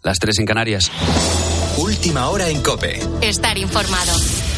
las 3 en Canarias. Última hora en COPE. Estar informado.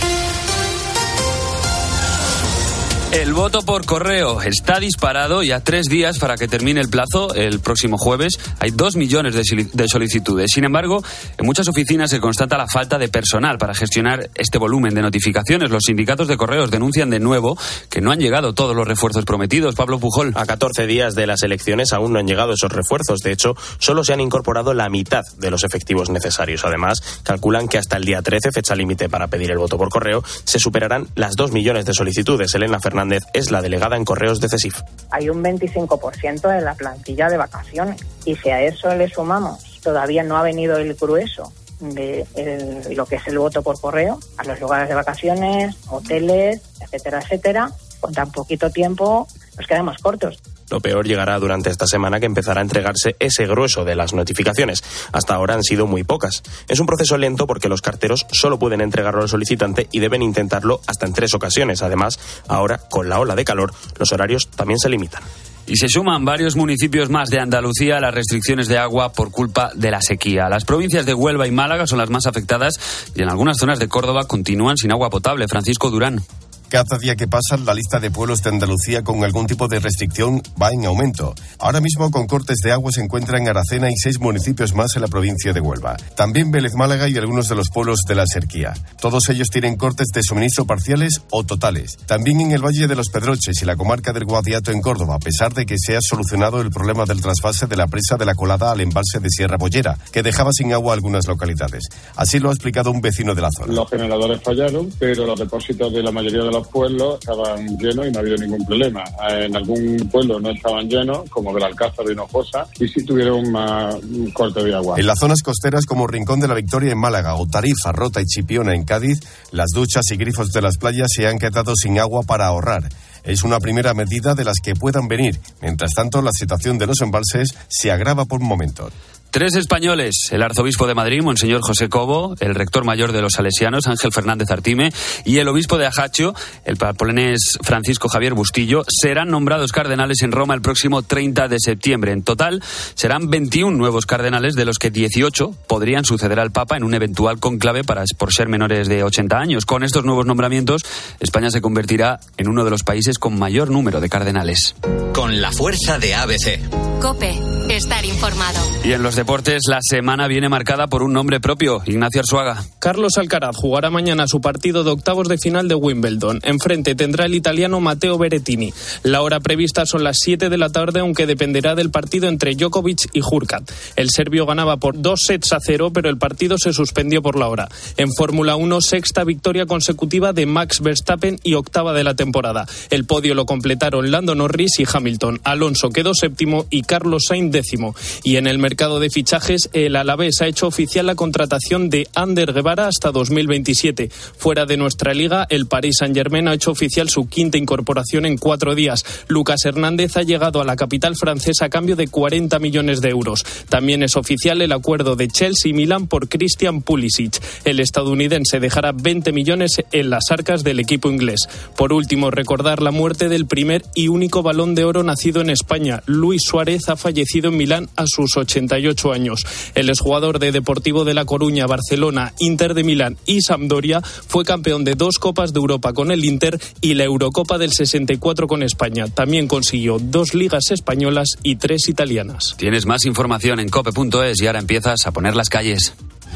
El voto por correo está disparado y a 3 días para que termine el plazo, el próximo jueves, hay 2 millones de solicitudes. Sin embargo, en muchas oficinas se constata la falta de personal para gestionar este volumen de notificaciones. Los sindicatos de correos denuncian de nuevo que no han llegado todos los refuerzos prometidos. Pablo Pujol. A 14 días de las elecciones aún no han llegado esos refuerzos. De hecho, solo se han incorporado la mitad de los efectivos necesarios. Además, calculan que hasta el día 13, fecha límite para pedir el voto por correo, se superarán las 2 millones de solicitudes. Elena Fernández es la delegada en correos de CESIF. Hay un 25% de la plantilla de vacaciones y si a eso le sumamos, todavía no ha venido el grueso de lo que es el voto por correo a los lugares de vacaciones, hoteles, etcétera, etcétera, con tan poquito tiempo nos quedamos cortos. Lo peor llegará durante esta semana, que empezará a entregarse ese grueso de las notificaciones. Hasta ahora han sido muy pocas. Es un proceso lento porque los carteros solo pueden entregarlo al solicitante y deben intentarlo hasta en 3 ocasiones. Además, ahora, con la ola de calor, los horarios también se limitan. Y se suman varios municipios más de Andalucía a las restricciones de agua por culpa de la sequía. Las provincias de Huelva y Málaga son las más afectadas y en algunas zonas de Córdoba continúan sin agua potable. Francisco Durán. Cada día que pasa, la lista de pueblos de Andalucía con algún tipo de restricción va en aumento. Ahora mismo, con cortes de agua se encuentran Aracena y 6 municipios más en la provincia de Huelva. También Vélez Málaga y algunos de los pueblos de la Serquía. Todos ellos tienen cortes de suministro parciales o totales. También en el Valle de los Pedroches y la comarca del Guadiato en Córdoba, a pesar de que se ha solucionado el problema del trasvase de la presa de la Colada al embalse de Sierra Bollera, que dejaba sin agua algunas localidades. Así lo ha explicado un vecino de la zona. Los generadores fallaron, pero los depósitos de la mayoría de los pueblos estaban llenos y no ha habido ningún problema. En algún pueblo no estaban llenos, como Belalcázar y Hinojosa, y sí tuvieron más corte de agua. En las zonas costeras como Rincón de la Victoria en Málaga o Tarifa, Rota y Chipiona en Cádiz, las duchas y grifos de las playas se han quedado sin agua para ahorrar. Es una primera medida de las que puedan venir. Mientras tanto, la situación de los embalses se agrava por momentos. 3 españoles, el arzobispo de Madrid, Monseñor José Cobo, el rector mayor de los salesianos, Ángel Fernández Artime, y el obispo de Ajaccio, el papolenés Francisco Javier Bustillo, serán nombrados cardenales en Roma el próximo 30 de septiembre. En total, serán 21 nuevos cardenales, de los que 18 podrían suceder al Papa en un eventual cónclave por ser menores de 80 años. Con estos nuevos nombramientos, España se convertirá en uno de los países con mayor número de cardenales. Con la fuerza de ABC. COPE. Estar informado. Y en los deportes, la semana viene marcada por un nombre propio. Ignacio Arzuaga. Carlos Alcaraz jugará mañana su partido de octavos de final de Wimbledon. Enfrente tendrá el italiano Matteo Berrettini. La hora prevista son las 7 de la tarde, aunque dependerá del partido entre Djokovic y Hurkacz. El serbio ganaba por 2-0, pero el partido se suspendió por la hora. En Fórmula 1, 6ª victoria consecutiva de Max Verstappen y 8ª de la temporada. El podio lo completaron Lando Norris y Hamilton. Alonso quedó 7º y Carlos Sainz 10º. Y en el mercado de fichajes, el Alavés ha hecho oficial la contratación de Ander Guevara hasta 2027. Fuera de nuestra liga, el Paris Saint-Germain ha hecho oficial su 5ª incorporación en 4 días. Lucas Hernández ha llegado a la capital francesa a cambio de 40 millones de euros. También es oficial el acuerdo de Chelsea y Milán por Christian Pulisic. El estadounidense dejará 20 millones en las arcas del equipo inglés. Por último, recordar la muerte del primer y único Balón de Oro nacido en España. Luis Suárez ha fallecido en Milán a sus 88 años. El exjugador de Deportivo de La Coruña, Barcelona, Inter de Milán y Sampdoria fue campeón de 2 Copas de Europa con el Inter y la Eurocopa del 64 con España. También consiguió 2 ligas españolas y 3 italianas. Tienes más información en cope.es y ahora empiezas a poner las calles.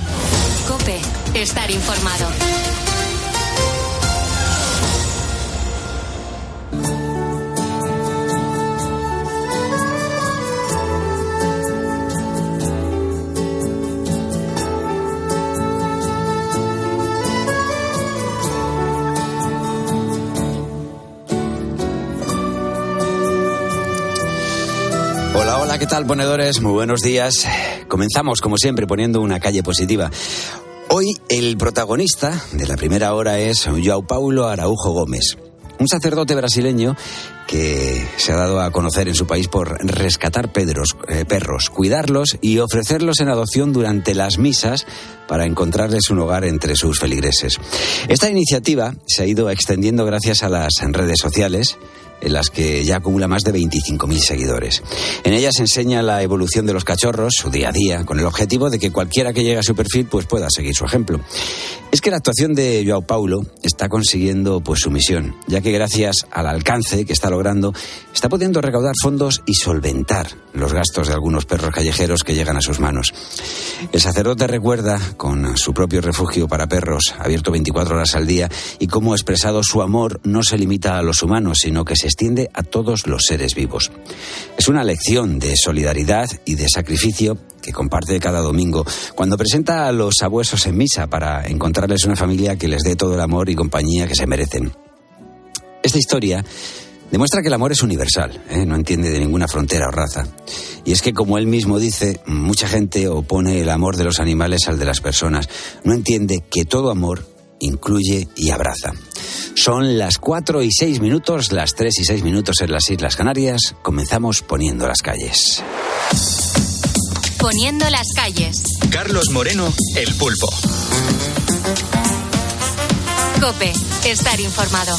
COPE. Estar informado. Hola, ¿qué tal, ponedores? Muy buenos días. Comenzamos, como siempre, poniendo una calle positiva. Hoy el protagonista de la primera hora es João Paulo Araújo Gómez, un sacerdote brasileño que se ha dado a conocer en su país por rescatar perros, cuidarlos y ofrecerlos en adopción durante las misas para encontrarles un hogar entre sus feligreses. Esta iniciativa se ha ido extendiendo gracias a las redes sociales en las que ya acumula más de 25.000 seguidores. En ellas enseña la evolución de los cachorros, su día a día, con el objetivo de que cualquiera que llegue a su perfil pues pueda seguir su ejemplo. Es que la actuación de Joao Paulo está consiguiendo pues su misión, ya que gracias al alcance que está logrando, está pudiendo recaudar fondos y solventar los gastos de algunos perros callejeros que llegan a sus manos. El sacerdote recuerda con su propio refugio para perros, abierto 24 horas al día, y cómo expresado su amor no se limita a los humanos, sino que se extiende a todos los seres vivos. Es una lección de solidaridad y de sacrificio que comparte cada domingo, cuando presenta a los sabuesos en misa para encontrarles una familia que les dé todo el amor y compañía que se merecen. Esta historia demuestra que el amor es universal, no entiende de ninguna frontera o raza. Y es que, como él mismo dice, mucha gente opone el amor de los animales al de las personas. No entiende que todo amor incluye y abraza. Son las 4:06, las 3:06 en las Islas Canarias. Comenzamos Poniendo las calles. Poniendo las calles. Carlos Moreno, El Pulpo. COPE, estar informado.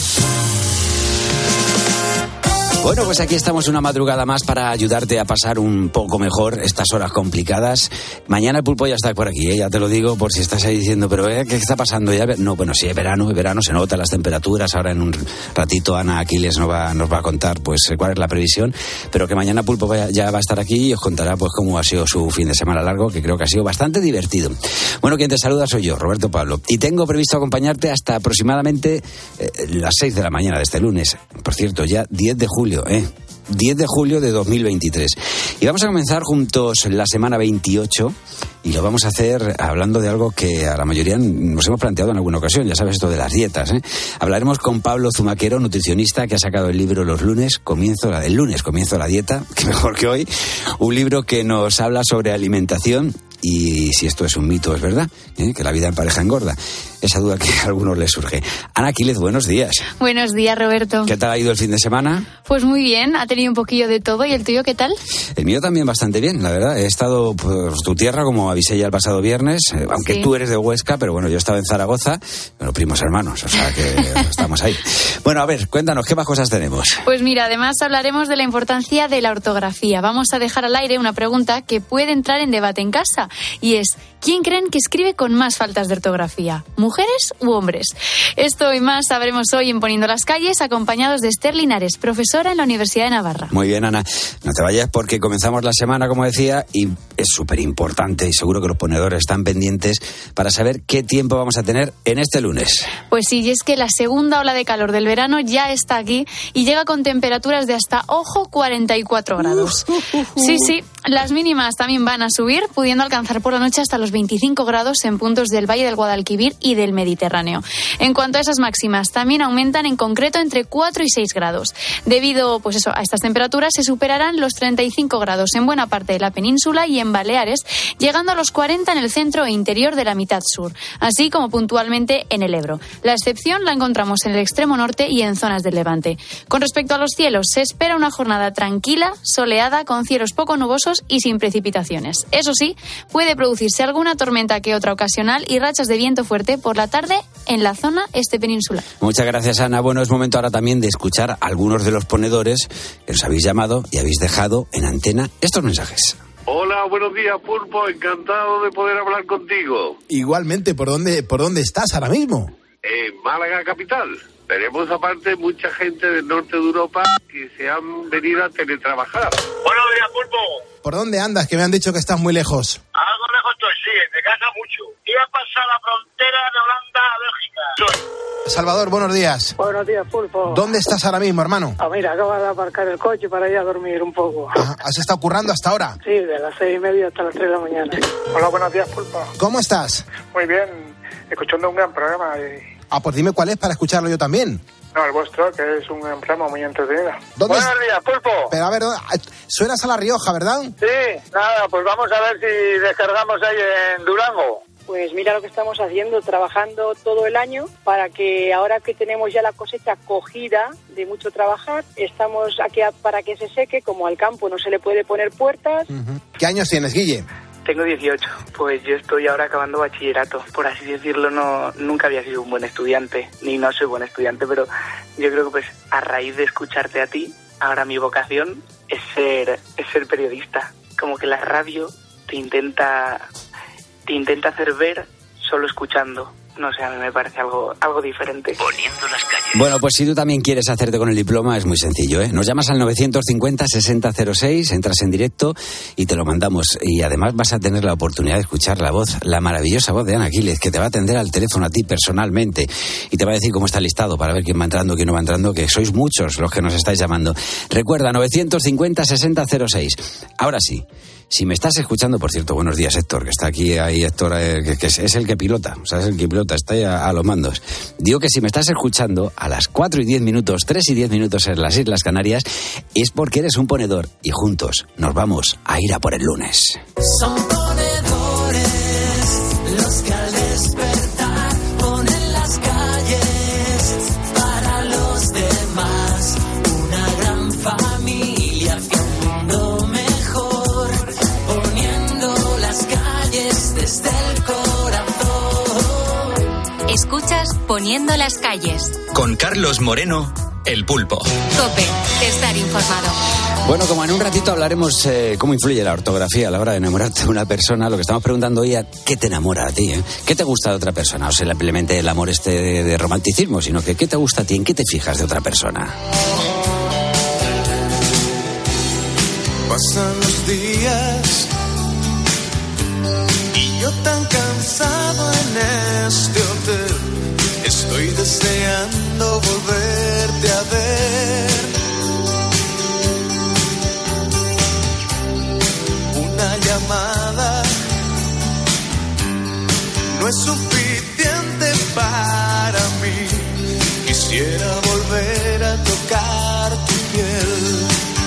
Bueno, pues aquí estamos una madrugada más para ayudarte a pasar un poco mejor estas horas complicadas. Mañana el Pulpo ya está por aquí, ya te lo digo, por si estás ahí diciendo, pero ¿qué está pasando ya? No, bueno, sí, es verano, se notan las temperaturas. Ahora en un ratito Ana Aquiles nos va a contar pues cuál es la previsión, pero que mañana Pulpo ya va a estar aquí y os contará pues cómo ha sido su fin de semana largo, que creo que ha sido bastante divertido. Bueno, quien te saluda soy yo, Roberto Pablo, y tengo previsto acompañarte hasta aproximadamente las 6 de la mañana de este lunes. Por cierto, ya 10 de julio. 10 de julio de 2023. Y vamos a comenzar juntos la semana 28 y lo vamos a hacer hablando de algo que a la mayoría nos hemos planteado en alguna ocasión, ya sabes, esto de las dietas. Hablaremos con Pablo Zumaquero, nutricionista, que ha sacado el libro El lunes comienzo la dieta, que mejor que hoy, un libro que nos habla sobre alimentación y si esto es un mito, es verdad, que la vida en pareja engorda. Esa duda que a algunos les surge. Ana Aquiles, buenos días. Buenos días, Roberto. ¿Qué tal ha ido el fin de semana? Pues muy bien, ha tenido un poquillo de todo. ¿Y el tuyo qué tal? El mío también bastante bien, la verdad. He estado por tu tierra, como avisé ya el pasado viernes, aunque tú eres de Huesca, pero bueno, yo he estado en Zaragoza, bueno, primos hermanos, o sea que estamos ahí. Bueno, a ver, cuéntanos, ¿qué más cosas tenemos? Pues mira, además hablaremos de la importancia de la ortografía. Vamos a dejar al aire una pregunta que puede entrar en debate en casa, y es, ¿quién creen que escribe con más faltas de ortografía? ¿Mujeres u hombres? Esto y más sabremos hoy en Poniendo las calles, acompañados de Esther Linares, profesora en la Universidad de Navarra. Muy bien, Ana. No te vayas porque comenzamos la semana, como decía, y es súper importante y seguro que los ponedores están pendientes para saber qué tiempo vamos a tener en este lunes. Pues sí, y es que la segunda ola de calor del verano ya está aquí y llega con temperaturas de hasta, ojo, 44 grados. Sí, las mínimas también van a subir, pudiendo alcanzar por la noche hasta los 25 grados en puntos del Valle del Guadalquivir y del Mediterráneo. En cuanto a esas máximas, también aumentan en concreto entre 4 y 6 grados. Debido a estas temperaturas se superarán los 35 grados en buena parte de la península y en Baleares, llegando a los 40 en el centro e interior de la mitad sur, así como puntualmente en el Ebro. La excepción la encontramos en el extremo norte y en zonas del Levante. Con respecto a los cielos, se espera una jornada tranquila, soleada, con cielos poco nubosos y sin precipitaciones. Eso sí, puede producirse alguna tormenta que otra ocasional y rachas de viento fuerte por la tarde en la zona este peninsular. Muchas gracias, Ana. Bueno, es momento ahora también de escuchar a algunos de los ponedores que nos habéis llamado y habéis dejado en antena estos mensajes. Hola, buenos días, Pulpo. Encantado de poder hablar contigo. Igualmente, ¿por dónde estás ahora mismo? En Málaga capital. Tenemos aparte mucha gente del norte de Europa que se han venido a teletrabajar. Buenos días, Pulpo. ¿Por dónde andas? Que me han dicho que estás muy lejos. Algo lejos estoy, sí, de casa mucho. Iba a pasar la frontera de Holanda a Bélgica. Salvador, buenos días. Buenos días, Pulpo. ¿Dónde estás ahora mismo, hermano? Mira, acabo de aparcar el coche para ir a dormir un poco. Ajá. ¿Has estado currando hasta ahora? Sí, de las 6:30 hasta las 3 de la mañana. Hola, buenos días, Pulpo. ¿Cómo estás? Muy bien, escuchando un gran programa. Pues dime cuál es para escucharlo yo también. No, el vuestro, que es un programa muy entretenido. Buenos días, Pulpo. Pero a ver, suenas a La Rioja, ¿verdad? Sí, nada, pues vamos a ver si descargamos ahí en Durango. Pues mira lo que estamos haciendo, trabajando todo el año para que ahora que tenemos ya la cosecha cogida de mucho trabajar, estamos aquí para que se seque, como al campo no se le puede poner puertas. Uh-huh. ¿Qué años tienes, Guille? Tengo 18. Pues yo estoy ahora acabando bachillerato. Por así decirlo, nunca había sido un buen estudiante, ni no soy buen estudiante, pero yo creo que pues a raíz de escucharte a ti, ahora mi vocación es ser periodista. Como que la radio te intenta hacer ver solo escuchando. No sé, a mí me parece algo diferente. Poniendo las calles. Bueno, pues si tú también quieres hacerte con el diploma, es muy sencillo, ¿eh? Nos llamas al 950-6006, entras en directo y te lo mandamos. Y además vas a tener la oportunidad de escuchar la maravillosa voz de Ana Aquiles, que te va a atender al teléfono a ti personalmente y te va a decir cómo está el listado para ver quién va entrando, quién no va entrando, que sois muchos los que nos estáis llamando. Recuerda, 950-6006. Ahora sí. Si me estás escuchando, por cierto, buenos días, Héctor, que está aquí, ahí Héctor, que es el que pilota, o sea, es el que pilota, está ahí a los mandos. Digo que si me estás escuchando a las 4:10, 3:10 en las Islas Canarias, es porque eres un ponedor y juntos nos vamos a ir a por el lunes. Son ponedores los que al despertar ponen las calles para los demás, una gran familia hacia un mundo mejor, poniendo las calles desde el corazón. Escuchas Poniendo las calles. Con Carlos Moreno, El Pulpo. COPE, estar informado. Bueno, como en un ratito hablaremos cómo influye la ortografía a la hora de enamorarte de una persona, lo que estamos preguntando hoy es ¿qué te enamora a ti? ¿Qué te gusta de otra persona? O sea, simplemente el amor de romanticismo, sino que ¿qué te gusta a ti? ¿En qué te fijas de otra persona? Pasan los días y yo tan cansado en este hotel, estoy deseando volverte a ver. Una llamada no es suficiente para mí, quisiera volver a tocar tu piel.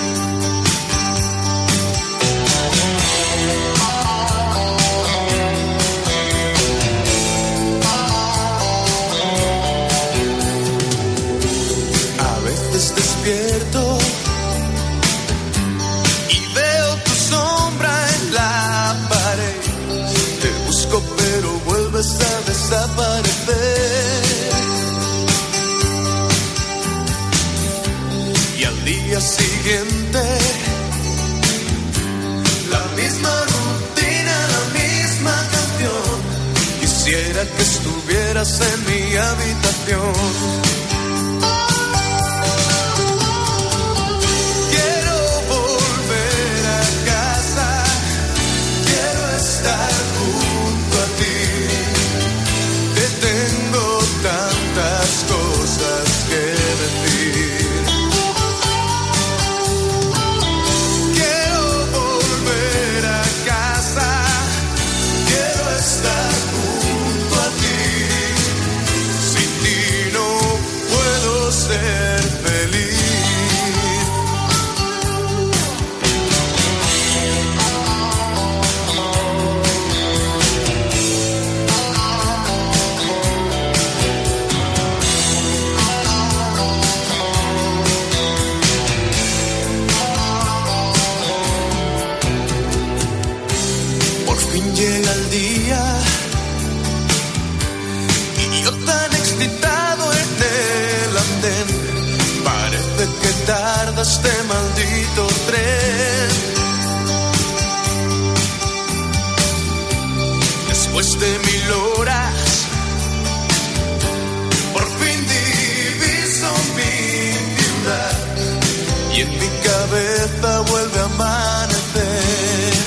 Despierto y veo tu sombra en la pared. Te busco pero vuelves a desaparecer. Y al día siguiente la misma rutina, la misma canción. Quisiera que estuvieras en mi habitación. Llega el día y yo tan excitado en el andén, parece que tarda este maldito tren. Después de 1000 horas por fin diviso mi ciudad y en mi cabeza vuelve a amanecer.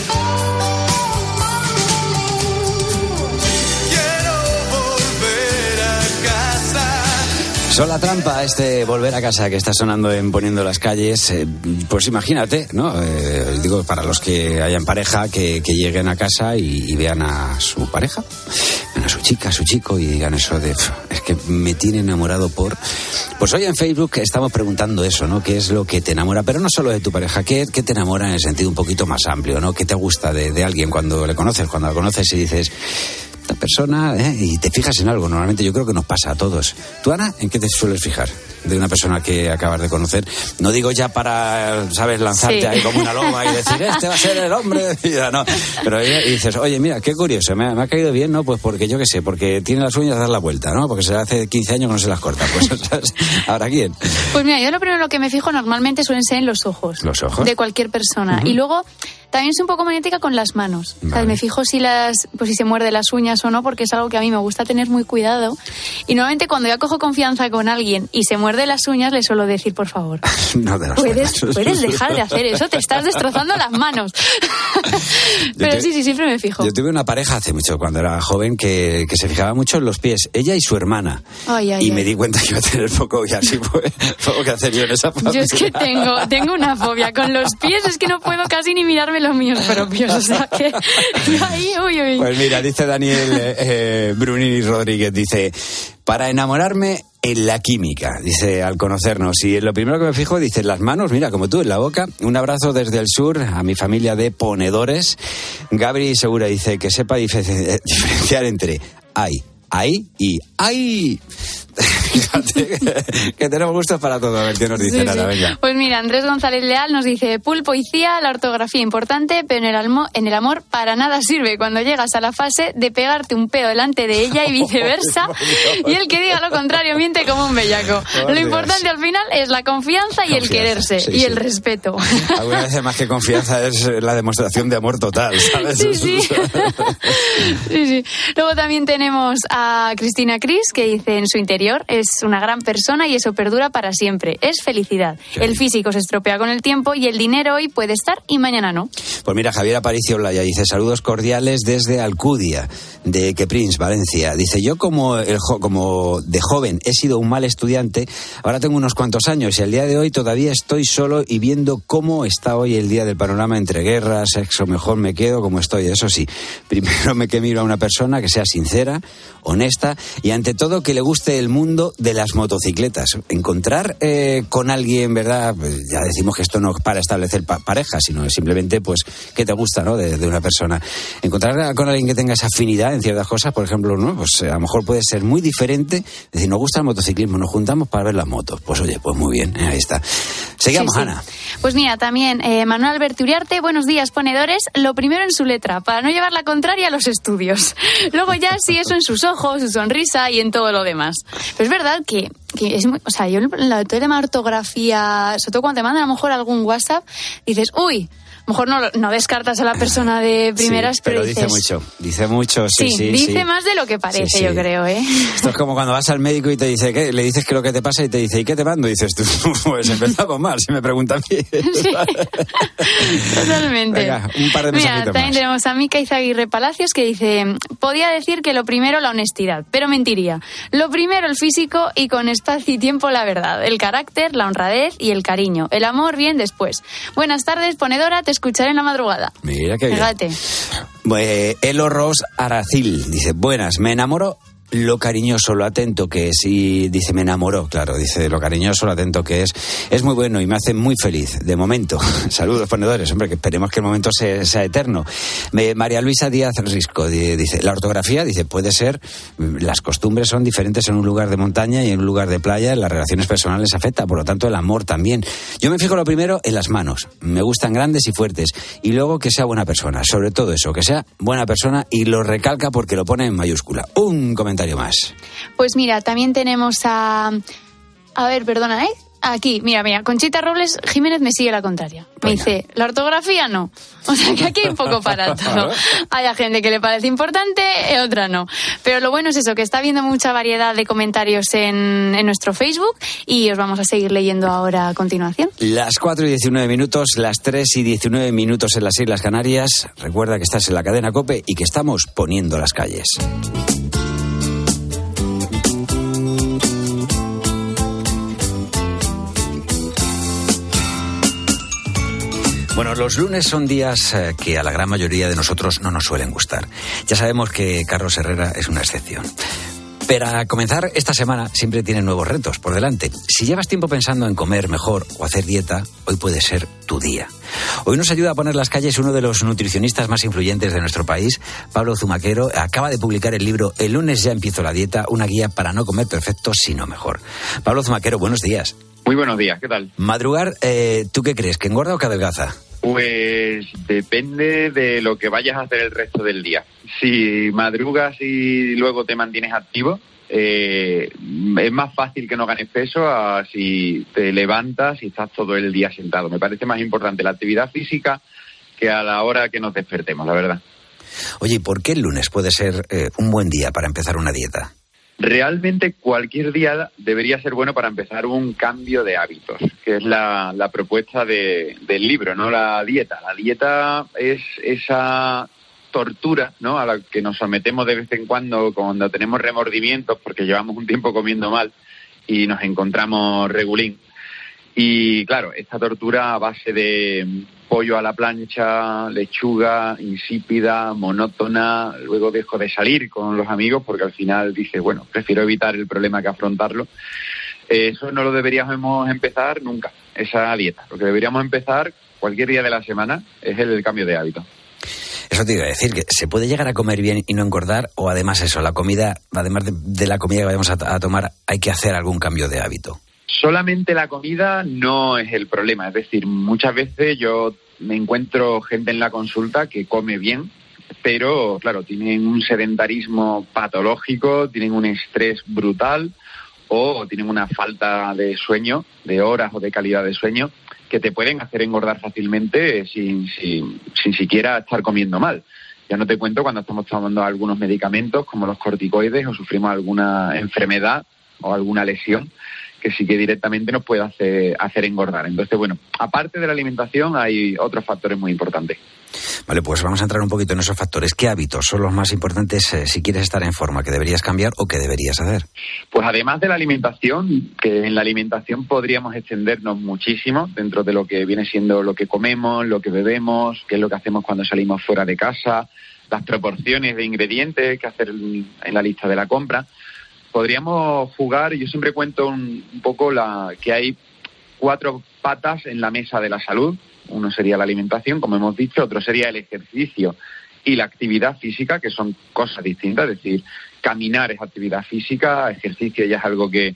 Son la trampa, volver a casa que está sonando en Poniendo las calles. Pues imagínate, ¿no? Digo, para los que hayan pareja, que lleguen a casa y vean a su pareja, vean a su chica, a su chico y digan eso de, es que me tiene enamorado por... Pues hoy en Facebook estamos preguntando eso, ¿no? ¿Qué es lo que te enamora? Pero no solo de tu pareja, ¿qué te enamora en el sentido un poquito más amplio, ¿no? ¿Qué te gusta de alguien cuando la conoces y dices... persona y te fijas en algo? Normalmente yo creo que nos pasa a todos. ¿Tú, Ana, en qué te sueles fijar? de una persona que acabas de conocer. No digo ya para, ¿sabes?, lanzarte ahí como una loba y decir, este va a ser el hombre de mi vida, no. Pero y dices, oye, mira, qué curioso, me ha caído bien, ¿no? Pues porque yo qué sé, porque tiene las uñas a dar la vuelta, ¿no? Porque se hace 15 años que no se las corta. Pues, ¿sabes? ¿Ahora quién? Pues mira, yo lo primero que me fijo normalmente suelen ser en los ojos. ¿Los ojos? De cualquier persona. Y luego también soy un poco magnética con las manos. Vale. O sea, me fijo si se muerde las uñas o no, porque es algo que a mí me gusta tener muy cuidado. Y normalmente cuando ya cojo confianza con alguien y se muerde las uñas, le suelo decir, por favor, no te las puedes dejar de hacer eso, te estás destrozando las manos. Pero sí, siempre me fijo. Yo tuve una pareja hace mucho, cuando era joven, que se fijaba mucho en los pies, ella y su hermana. Me di cuenta que iba a tener poco, y así fue poco que hacer yo en esa familia. Yo es que tengo una fobia con los pies, es que no puedo casi ni mirarme los míos propios, o sea que ahí, uy. Pues mira, dice Daniel Brunini Rodríguez, dice, para enamorarme en la química, dice, al conocernos, y lo primero que me fijo, dice, las manos, mira, como tú, en la boca. Un abrazo desde el sur a mi familia de ponedores. Gabri Segura dice, que sepa diferenciar entre ay y ay. Fíjate que tenemos gustos para todo. A ver qué nos dice Nara, venga. Pues mira, Andrés González Leal nos dice, pulpo y cía, la ortografía importante, pero en el amor para nada sirve cuando llegas a la fase de pegarte un pedo delante de ella y viceversa, y el que diga lo contrario miente como un bellaco. Lo importante al final es la confianza y el quererse, y el respeto. Algunas veces más que confianza es la demostración de amor total, ¿sabes? Sí. Sí. Luego también tenemos a Cristina Cris, que dice, en su interior es una gran persona y eso perdura para siempre. Es felicidad. Sí. El físico se estropea con el tiempo y el dinero hoy puede estar y mañana no. Pues mira, Javier Aparicio Olaya dice, saludos cordiales desde Alcudia, de Queprins, Valencia. Dice, yo como de joven he sido un mal estudiante, ahora tengo unos cuantos años y al día de hoy todavía estoy solo y viendo cómo está hoy el día del panorama entre guerras, sexo, mejor me quedo como estoy. Eso sí, primero que miro a una persona que sea sincera, honesta y ante todo que le guste el mundo de las motocicletas. Encontrar con alguien, ¿verdad? Pues ya decimos que esto no es para establecer pareja, sino simplemente, pues, que te gusta, ¿no? De una persona. Encontrar con alguien que tenga esa afinidad en ciertas cosas, por ejemplo, ¿no? Pues a lo mejor puede ser muy diferente. Es decir, nos gusta el motociclismo, nos juntamos para ver las motos. Pues oye, pues muy bien, ahí está. Seguimos, sí. Ana. Pues mira, también Manuel Alberto Uriarte, buenos días, ponedores. Lo primero en su letra, para no llevar la contraria a los estudios. Luego ya sí eso en sus ojos, su sonrisa y en todo lo demás. Pero es verdad que es muy, o sea, yo el tema de ortografía, sobre todo cuando te mandan a lo mejor algún WhatsApp, dices, uy, a lo mejor no descartas a la persona de primeras, sí, pero dices, dice mucho, sí. Dice más de lo que parece, yo creo, ¿eh? Esto es como cuando vas al médico y te dice, ¿qué? Le dices que lo que te pasa y te dice, ¿y qué te mando? Y dices tú, pues empezamos mal, si me preguntan a mí. Sí, totalmente. Venga, un par de mensajitos más. También tenemos a Mica Izaguirre Palacios que dice, podía decir que lo primero la honestidad, pero mentiría. Lo primero el físico y con espacio y tiempo la verdad, el carácter, la honradez y el cariño. El amor bien después. Buenas tardes, ponedora, te escucharé en la madrugada. Mira qué bien. Fíjate. Elo Ros Aracil dice, buenas, me enamoro lo cariñoso, lo atento que es. Y dice, me enamoró, claro, dice, lo cariñoso, lo atento que es muy bueno y me hace muy feliz, de momento. Saludos, ponedores, hombre, que esperemos que el momento sea eterno. María Luisa Díaz Risco dice, la ortografía, dice, puede ser, las costumbres son diferentes en un lugar de montaña y en un lugar de playa, las relaciones personales afecta, por lo tanto el amor también. Yo me fijo lo primero en las manos, me gustan grandes y fuertes, y luego que sea buena persona, sobre todo eso, que sea buena persona, y lo recalca porque lo pone en mayúscula. Un comentario más. Pues mira, también tenemos a ver, perdona, aquí, mira, Conchita Robles Jiménez me sigue la contraria. Me dice, la ortografía no. O sea, que aquí hay un poco para todo. Hay gente que le parece importante, otra no. Pero lo bueno es eso, que está habiendo mucha variedad de comentarios en nuestro Facebook y os vamos a seguir leyendo ahora a continuación. Las 4:19, las 3:19 en las Islas Canarias. Recuerda que estás en la cadena COPE y que estamos poniendo las calles. Bueno, los lunes son días que a la gran mayoría de nosotros no nos suelen gustar. Ya sabemos que Carlos Herrera es una excepción. Para comenzar esta semana siempre tienen nuevos retos por delante. Si llevas tiempo pensando en comer mejor o hacer dieta, hoy puede ser tu día. Hoy nos ayuda a poner las calles uno de los nutricionistas más influyentes de nuestro país, Pablo Zumaquero. Acaba de publicar el libro El lunes ya empiezo la dieta, una guía para no comer perfecto sino mejor. Pablo Zumaquero, buenos días. Muy buenos días, ¿qué tal? Madrugar, ¿tú qué crees? ¿Que engorda o que adelgaza? Pues depende de lo que vayas a hacer el resto del día. Si madrugas y luego te mantienes activo, es más fácil que no ganes peso a si te levantas y estás todo el día sentado. Me parece más importante la actividad física que a la hora que nos despertemos, la verdad. Oye, ¿y por qué el lunes puede ser un buen día para empezar una dieta? Realmente cualquier día debería ser bueno para empezar un cambio de hábitos, que es la propuesta del libro, no la dieta. La dieta es esa tortura, ¿no?, a la que nos sometemos de vez en cuando tenemos remordimientos porque llevamos un tiempo comiendo mal y nos encontramos regulín. Y claro, esta tortura a base de pollo a la plancha, lechuga insípida, monótona, luego dejo de salir con los amigos porque al final dices, bueno, prefiero evitar el problema que afrontarlo. Eso no lo deberíamos empezar nunca, esa dieta. Lo que deberíamos empezar cualquier día de la semana es el cambio de hábito. Eso te iba a decir, que se puede llegar a comer bien y no engordar, o además eso, la comida, además de la comida que vayamos a tomar, hay que hacer algún cambio de hábito. Solamente la comida no es el problema, es decir, muchas veces yo me encuentro gente en la consulta que come bien, pero claro, tienen un sedentarismo patológico, tienen un estrés brutal o tienen una falta de sueño, de horas o de calidad de sueño, que te pueden hacer engordar fácilmente sin siquiera estar comiendo mal. Ya no te cuento cuando estamos tomando algunos medicamentos como los corticoides o sufrimos alguna enfermedad o alguna lesión que sí que directamente nos puede hacer engordar. Entonces, bueno, aparte de la alimentación hay otros factores muy importantes. Vale, pues vamos a entrar un poquito en esos factores. ¿Qué hábitos son los más importantes si quieres estar en forma, que deberías cambiar o que deberías hacer? Pues además de la alimentación, que en la alimentación podríamos extendernos muchísimo dentro de lo que viene siendo lo que comemos, lo que bebemos, qué es lo que hacemos cuando salimos fuera de casa, las proporciones de ingredientes que hacer en la lista de la compra. Podríamos jugar, yo siempre cuento un poco que hay 4 patas en la mesa de la salud. Uno sería la alimentación, como hemos dicho, otro sería el ejercicio y la actividad física, que son cosas distintas, es decir, caminar es actividad física, ejercicio ya es algo que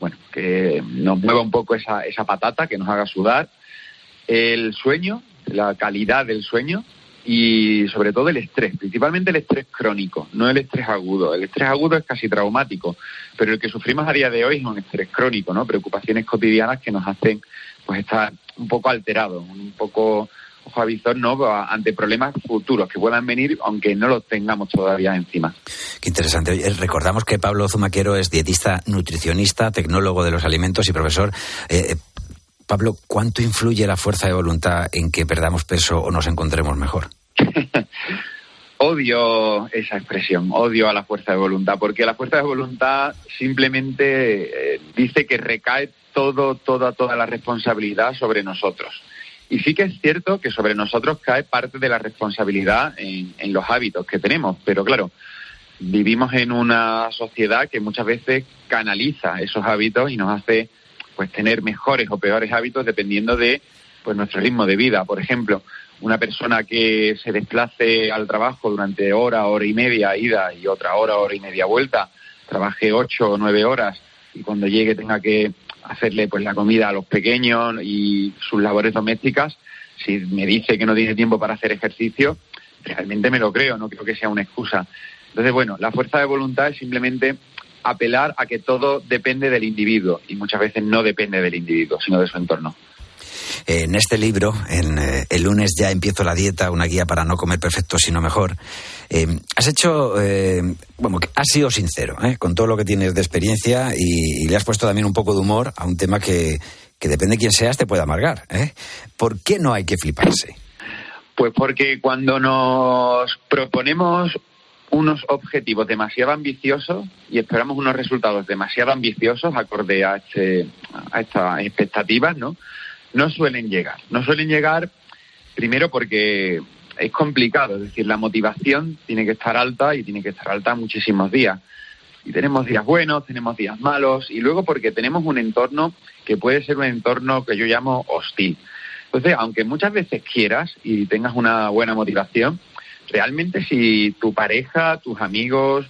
nos mueva un poco esa patata, que nos haga sudar. El sueño, la calidad del sueño y sobre todo el estrés, principalmente el estrés crónico, no el estrés agudo. El estrés agudo es casi traumático, pero el que sufrimos a día de hoy es un estrés crónico, ¿no? Preocupaciones cotidianas que nos hacen pues estar un poco alterados, un poco ojo a visor, ¿no?, ante problemas futuros que puedan venir, aunque no los tengamos todavía encima. Qué interesante. Oye, recordamos que Pablo Zumaquero es dietista, nutricionista, tecnólogo de los alimentos y profesor. Pablo, ¿cuánto influye la fuerza de voluntad en que perdamos peso o nos encontremos mejor? Odio esa expresión, odio a la fuerza de voluntad, porque la fuerza de voluntad simplemente dice que recae toda la responsabilidad sobre nosotros. Y sí que es cierto que sobre nosotros cae parte de la responsabilidad en los hábitos que tenemos, pero claro, vivimos en una sociedad que muchas veces canaliza esos hábitos y nos hace pues tener mejores o peores hábitos dependiendo de pues nuestro ritmo de vida. Por ejemplo, una persona que se desplace al trabajo durante hora y media ida y otra hora y media vuelta, trabaje 8 o 9 horas y cuando llegue tenga que hacerle pues la comida a los pequeños y sus labores domésticas, si me dice que no tiene tiempo para hacer ejercicio, realmente me lo creo, no creo que sea una excusa. Entonces, bueno, la fuerza de voluntad es simplemente apelar a que todo depende del individuo y muchas veces no depende del individuo, sino de su entorno. En este libro, en El lunes ya empiezo la dieta, una guía para no comer perfecto sino mejor, has hecho, has sido sincero con todo lo que tienes de experiencia y le has puesto también un poco de humor a un tema que depende de quién seas te puede amargar. ¿Por qué no hay que fliparse? Pues porque cuando nos proponemos unos objetivos demasiado ambiciosos y esperamos unos resultados demasiado ambiciosos acorde a estas expectativas, no suelen llegar. No suelen llegar primero porque es complicado, es decir, la motivación tiene que estar alta y tiene que estar alta muchísimos días. Y tenemos días buenos, tenemos días malos, y luego porque tenemos un entorno que puede ser un entorno que yo llamo hostil. Entonces, aunque muchas veces quieras y tengas una buena motivación, realmente si tu pareja, tus amigos,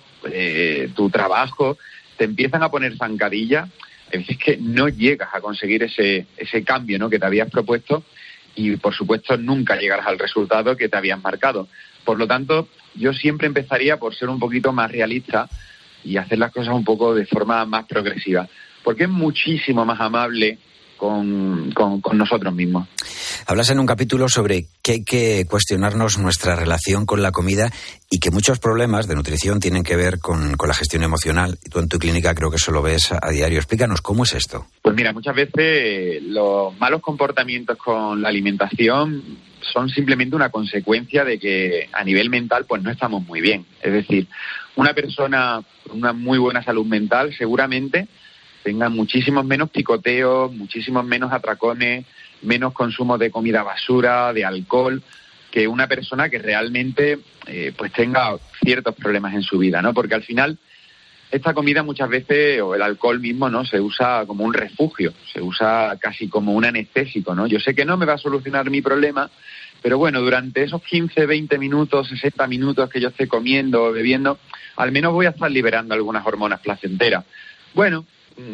tu trabajo te empiezan a poner zancadilla, a veces que no llegas a conseguir ese cambio, ¿no?, que te habías propuesto, y por supuesto nunca llegarás al resultado que te habías marcado. Por lo tanto, yo siempre empezaría por ser un poquito más realista y hacer las cosas un poco de forma más progresiva, porque es muchísimo más amable con nosotros mismos. Hablas en un capítulo sobre que hay que cuestionarnos nuestra relación con la comida y que muchos problemas de nutrición tienen que ver con la gestión emocional. Y tú en tu clínica creo que eso lo ves a diario. Explícanos, ¿cómo es esto? Pues mira, muchas veces los malos comportamientos con la alimentación son simplemente una consecuencia de que a nivel mental pues no estamos muy bien. Es decir, una persona con una muy buena salud mental seguramente tenga muchísimos menos picoteos, muchísimos menos atracones, menos consumo de comida basura, de alcohol, que una persona que realmente pues tenga ciertos problemas en su vida, ¿no? Porque al final esta comida muchas veces, o el alcohol mismo, ¿no?, se usa como un refugio, se usa casi como un anestésico, ¿no? Yo sé que no me va a solucionar mi problema, pero bueno, durante esos 15, 20 minutos, 60 minutos que yo esté comiendo o bebiendo, al menos voy a estar liberando algunas hormonas placenteras. Bueno,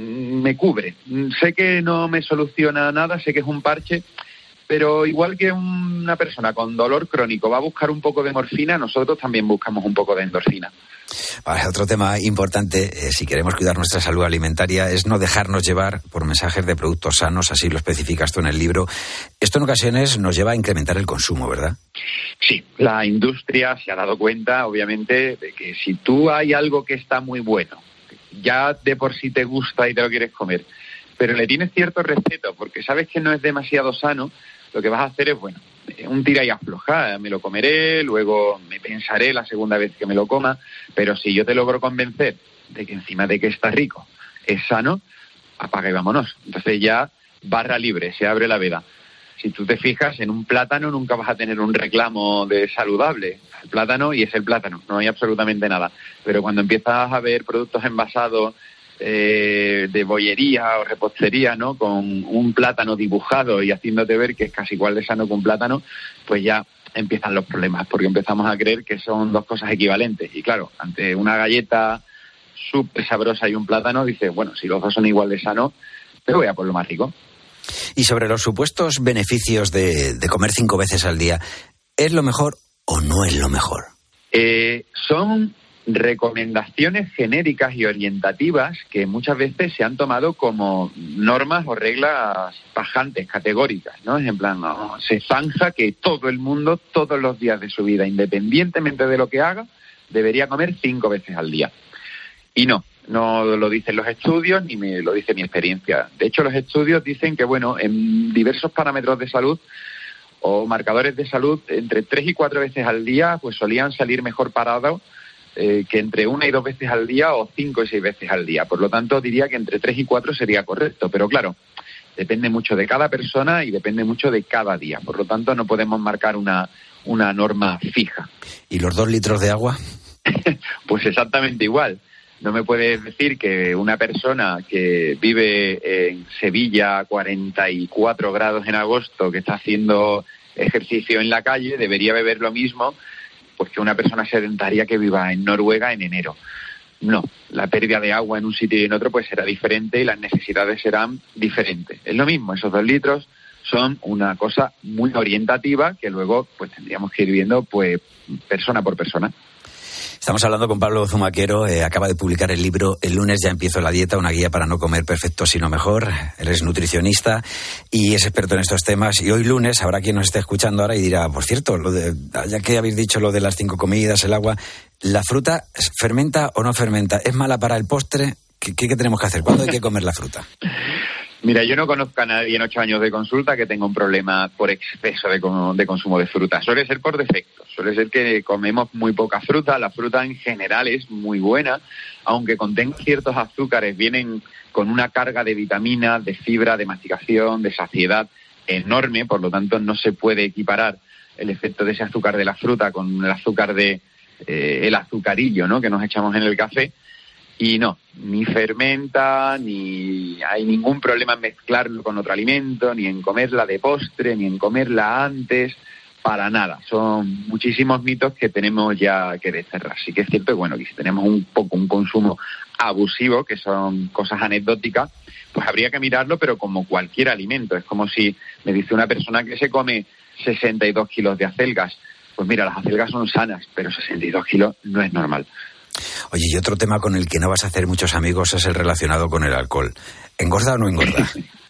me cubre. Sé que no me soluciona nada, sé que es un parche, pero igual que una persona con dolor crónico va a buscar un poco de morfina, nosotros también buscamos un poco de endorfina. Vale, otro tema importante, si queremos cuidar nuestra salud alimentaria, es no dejarnos llevar por mensajes de productos sanos, así lo especificas tú en el libro. Esto en ocasiones nos lleva a incrementar el consumo, ¿verdad? Sí, la industria se ha dado cuenta, obviamente, de que si tú hay algo que está muy bueno, ya de por sí te gusta y te lo quieres comer, pero le tienes cierto respeto porque sabes que no es demasiado sano, lo que vas a hacer es, bueno, un tira y afloja, me lo comeré, luego me pensaré la segunda vez que me lo coma, pero si yo te logro convencer de que encima de que está rico, es sano, apaga y vámonos. Entonces ya barra libre, se abre la veda. Si tú te fijas, en un plátano nunca vas a tener un reclamo de saludable. El plátano y es el plátano, no hay absolutamente nada. Pero cuando empiezas a ver productos envasados de bollería o repostería, ¿no?, con un plátano dibujado y haciéndote ver que es casi igual de sano que un plátano, pues ya empiezan los problemas, porque empezamos a creer que son dos cosas equivalentes. Y claro, ante una galleta súper sabrosa y un plátano, dices, bueno, si los dos son igual de sanos, te voy a por lo más rico. Y sobre los supuestos beneficios de comer 5 veces al día, ¿es lo mejor o no es lo mejor? Son recomendaciones genéricas y orientativas que muchas veces se han tomado como normas o reglas tajantes, categóricas, ¿no? Es en plan, no, se zanja que todo el mundo, todos los días de su vida, independientemente de lo que haga, debería comer 5 veces al día. Y no lo dicen los estudios ni me lo dice mi experiencia. De hecho, los estudios dicen que, bueno, en diversos parámetros de salud o marcadores de salud, entre 3 y 4 veces al día, pues solían salir mejor parados que entre 1 y 2 veces al día o 5 y 6 veces al día. Por lo tanto, diría que entre 3 y 4 sería correcto. Pero claro, depende mucho de cada persona y depende mucho de cada día. Por lo tanto, no podemos marcar una norma fija. ¿Y los 2 litros de agua? Pues exactamente igual. No me puedes decir que una persona que vive en Sevilla a 44 grados en agosto, que está haciendo ejercicio en la calle, debería beber lo mismo pues que una persona sedentaria que viva en Noruega en enero. No, la pérdida de agua en un sitio y en otro pues será diferente y las necesidades serán diferentes. Es lo mismo, esos 2 litros son una cosa muy orientativa que luego pues tendríamos que ir viendo pues persona por persona. Estamos hablando con Pablo Zumaquero, acaba de publicar el libro El lunes ya empiezo la dieta, una guía para no comer perfecto sino mejor. Él es nutricionista y es experto en estos temas. Y hoy lunes habrá quien nos esté escuchando ahora y dirá, por cierto, ya que habéis dicho lo de las 5 comidas, el agua, ¿la fruta fermenta o no fermenta? ¿Es mala para el postre? ¿Qué tenemos que hacer? ¿Cuándo hay que comer la fruta? Mira, yo no conozco a nadie en 8 años de consulta que tenga un problema por exceso de consumo de fruta. Suele ser por defecto, suele ser que comemos muy poca fruta. La fruta en general es muy buena, aunque contenga ciertos azúcares, vienen con una carga de vitaminas, de fibra, de masticación, de saciedad enorme, por lo tanto no se puede equiparar el efecto de ese azúcar de la fruta con el azúcar el azucarillo, ¿no?, que nos echamos en el café. Y no, ni fermenta, ni hay ningún problema en mezclarlo con otro alimento, ni en comerla de postre, ni en comerla antes, para nada. Son muchísimos mitos que tenemos ya que desterrar. Sí que es cierto que, bueno, que si tenemos un poco un consumo abusivo, que son cosas anecdóticas, pues habría que mirarlo, pero como cualquier alimento. Es como si me dice una persona que se come 62 kilos de acelgas. Pues mira, las acelgas son sanas, pero 62 kilos no es normal. Oye, y otro tema con el que no vas a hacer muchos amigos es el relacionado con el alcohol. ¿Engorda o no engorda?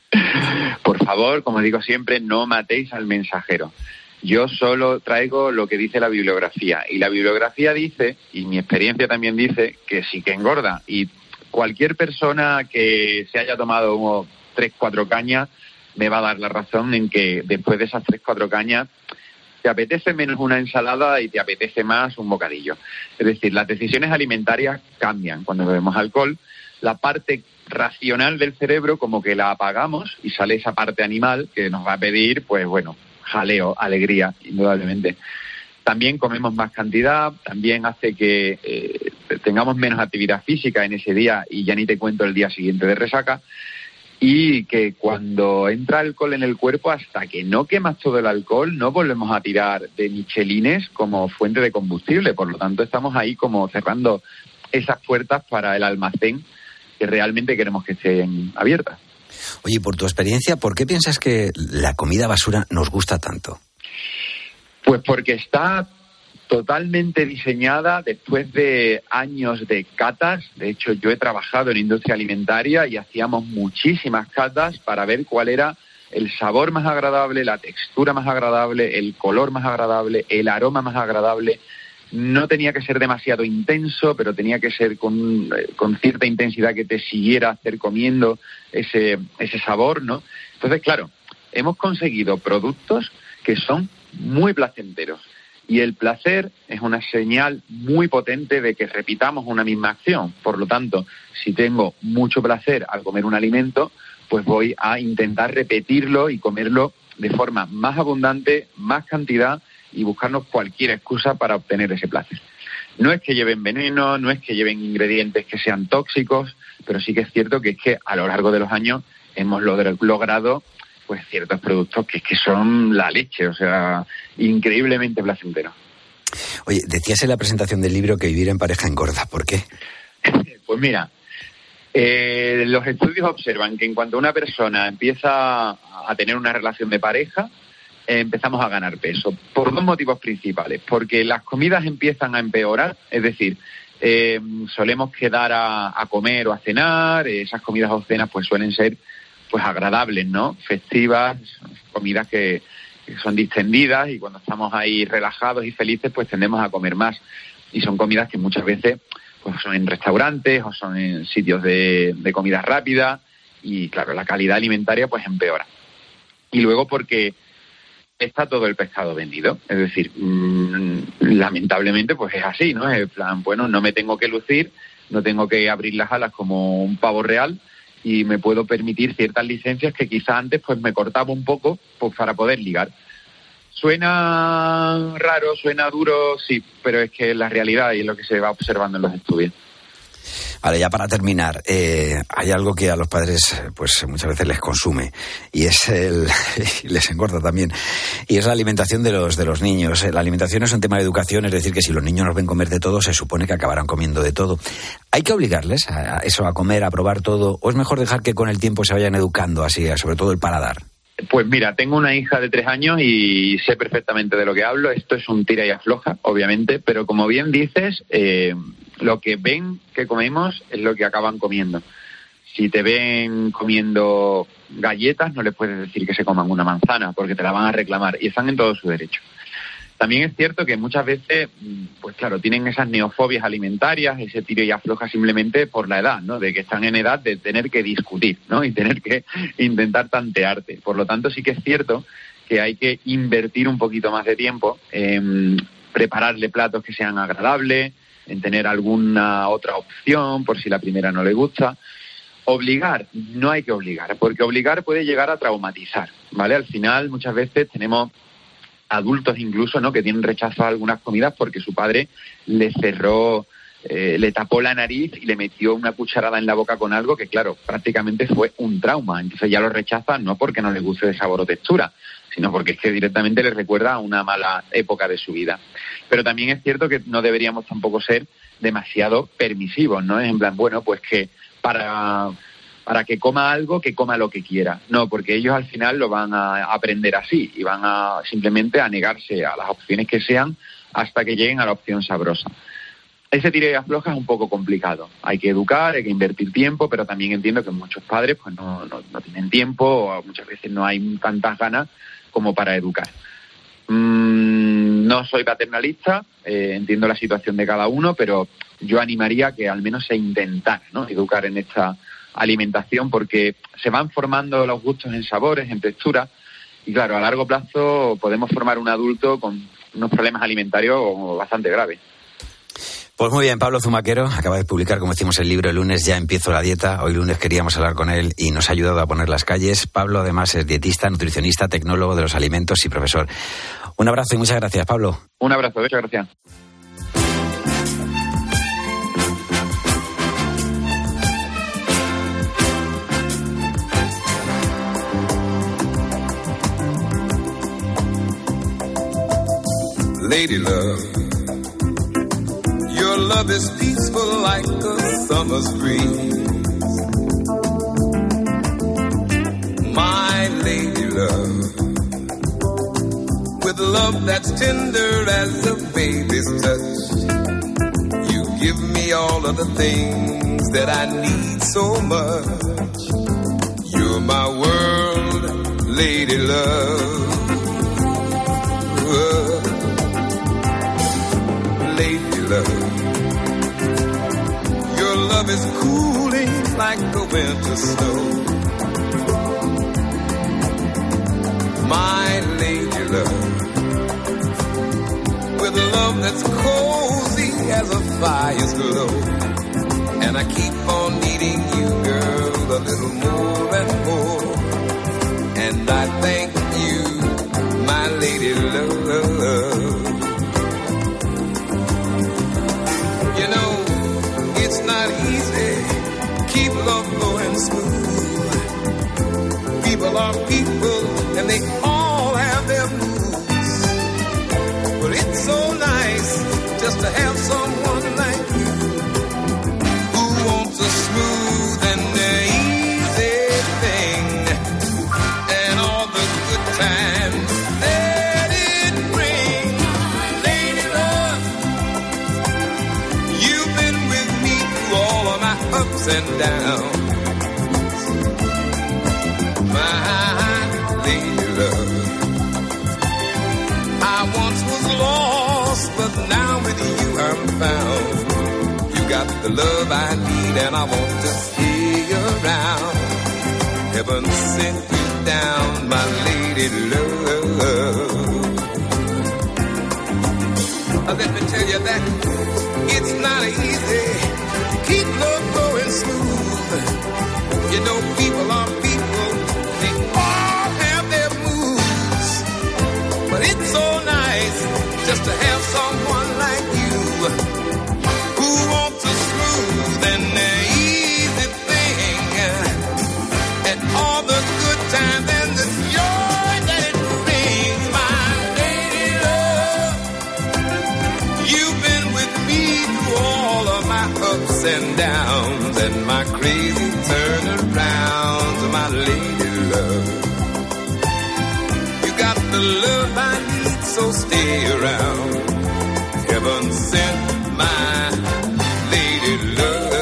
Por favor, como digo siempre, no matéis al mensajero. Yo solo traigo lo que dice la bibliografía. Y la bibliografía dice, y mi experiencia también dice, que sí que engorda. Y cualquier persona que se haya tomado 3-4 cañas me va a dar la razón en que después de esas 3-4 cañas te apetece menos una ensalada y te apetece más un bocadillo. Es decir, las decisiones alimentarias cambian cuando bebemos alcohol. La parte racional del cerebro como que la apagamos y sale esa parte animal que nos va a pedir, pues bueno, jaleo, alegría, indudablemente. También comemos más cantidad, también hace que tengamos menos actividad física en ese día y ya ni te cuento el día siguiente de resaca. Y que cuando entra alcohol en el cuerpo, hasta que no quemas todo el alcohol, no volvemos a tirar de michelines como fuente de combustible. Por lo tanto, estamos ahí como cerrando esas puertas para el almacén que realmente queremos que estén abiertas. Oye, por tu experiencia, ¿por qué piensas que la comida basura nos gusta tanto? Pues porque está totalmente diseñada después de años de catas. De hecho, yo he trabajado en industria alimentaria y hacíamos muchísimas catas para ver cuál era el sabor más agradable, la textura más agradable, el color más agradable, el aroma más agradable. No tenía que ser demasiado intenso, pero tenía que ser con cierta intensidad que te siguiera hacer comiendo ese sabor, ¿no? Entonces, claro, hemos conseguido productos que son muy placenteros. Y el placer es una señal muy potente de que repitamos una misma acción. Por lo tanto, si tengo mucho placer al comer un alimento, pues voy a intentar repetirlo y comerlo de forma más abundante, más cantidad y buscarnos cualquier excusa para obtener ese placer. No es que lleven veneno, no es que lleven ingredientes que sean tóxicos, pero sí que es cierto que es que a lo largo de los años hemos logrado pues ciertos productos que son la leche, o sea, increíblemente placenteros. Oye, decías en la presentación del libro que vivir en pareja engorda, ¿por qué? Pues mira, los estudios observan que en cuanto una persona empieza a tener una relación de pareja, empezamos a ganar peso, por 2 motivos principales. Porque las comidas empiezan a empeorar, es decir, solemos quedar a comer o a cenar, esas comidas o cenas pues suelen ser pues agradables, ¿no? Festivas, comidas que son distendidas y cuando estamos ahí relajados y felices pues tendemos a comer más. Y son comidas que muchas veces pues son en restaurantes o son en sitios de comida rápida y claro, la calidad alimentaria pues empeora. Y luego porque está todo el pescado vendido, es decir, lamentablemente pues es así, ¿no? En plan, bueno, no me tengo que lucir, no tengo que abrir las alas como un pavo real y me puedo permitir ciertas licencias que quizá antes pues me cortaba un poco pues para poder ligar. Suena raro, suena duro, sí, pero es que es la realidad y es lo que se va observando en los estudios. Vale, ya para terminar, hay algo que a los padres pues muchas veces les consume y es les engorda también, y es la alimentación de los niños. La alimentación es un tema de educación, es decir, que si los niños nos ven comer de todo, se supone que acabarán comiendo de todo. ¿Hay que obligarles a eso, a comer, a probar todo, o es mejor dejar que con el tiempo se vayan educando así, sobre todo el paladar? Pues mira, tengo una hija de 3 años y sé perfectamente de lo que hablo. Esto es un tira y afloja, obviamente, pero como bien dices, lo que ven que comemos es lo que acaban comiendo. Si te ven comiendo galletas, no les puedes decir que se coman una manzana, porque te la van a reclamar y están en todo su derecho. También es cierto que muchas veces, pues claro, tienen esas neofobias alimentarias, ese tiro y afloja simplemente por la edad, ¿no? De que están en edad de tener que discutir, ¿no? Y tener que intentar tantearte. Por lo tanto, sí que es cierto que hay que invertir un poquito más de tiempo en prepararle platos que sean agradables, en tener alguna otra opción por si la primera no le gusta. Obligar, no hay que obligar, porque obligar puede llegar a traumatizar, ¿vale? Al final, muchas veces tenemos adultos incluso, ¿no?, que tienen rechazo a algunas comidas porque su padre le cerró le tapó la nariz y le metió una cucharada en la boca con algo que, claro, prácticamente fue un trauma. Entonces ya lo rechaza no porque no le guste de sabor o textura, sino porque es que directamente le recuerda a una mala época de su vida. Pero también es cierto que no deberíamos tampoco ser demasiado permisivos, ¿no? Es en plan, bueno, pues que para que coma algo, que coma lo que quiera. No, porque ellos al final lo van a aprender así y van a simplemente a negarse a las opciones que sean hasta que lleguen a la opción sabrosa. Ese tira y afloja es un poco complicado. Hay que educar, hay que invertir tiempo, pero también entiendo que muchos padres pues no tienen tiempo o muchas veces no hay tantas ganas como para educar. No soy paternalista, entiendo la situación de cada uno, pero yo animaría que al menos se intentara, ¿no?, educar en esta alimentación, porque se van formando los gustos en sabores, en texturas, y claro, a largo plazo podemos formar un adulto con unos problemas alimentarios bastante graves. Pues muy bien, Pablo Zumaquero acaba de publicar, como decimos, el libro El lunes ya empiezo la dieta. Hoy lunes queríamos hablar con él y nos ha ayudado a poner las calles. Pablo además es dietista, nutricionista, tecnólogo de los alimentos y profesor. Un abrazo y muchas gracias, Pablo. Un abrazo, muchas gracias. Lady love, your love is peaceful like a summer's breeze. My lady love, with love that's tender as a baby's touch, you give me all of the things that I need so much. You're my world, lady love. Lady love, your love is cooling like the winter snow. My lady love, with love that's cozy as a fire's glow. And I keep on needing you, girl, a little more and more. And I thank you, my lady love. You know, it's not easy, keep love going smooth. People are people, and they all have their moods. But it's so nice just to have someone like you, who wants a smooth and easy thing, and all the good times that it brings. Lady love, you've been with me through all of my ups and downs. My lady love, I once was lost, but now with you I'm found. You got the love I need and I want to stay around. Heaven sent you down, my lady love. Let me tell you that it's not easy to keep love going smooth. You know, people are people, they all have their moods. But it's so nice just to have someone like you, who wants a smooth and easy thing, and all the good times and the joy that it brings. My lady love, you've been with me through all of my ups and downs and my crazy turnarounds. My lady love, you got the love I need, so stay around. Heaven sent my lady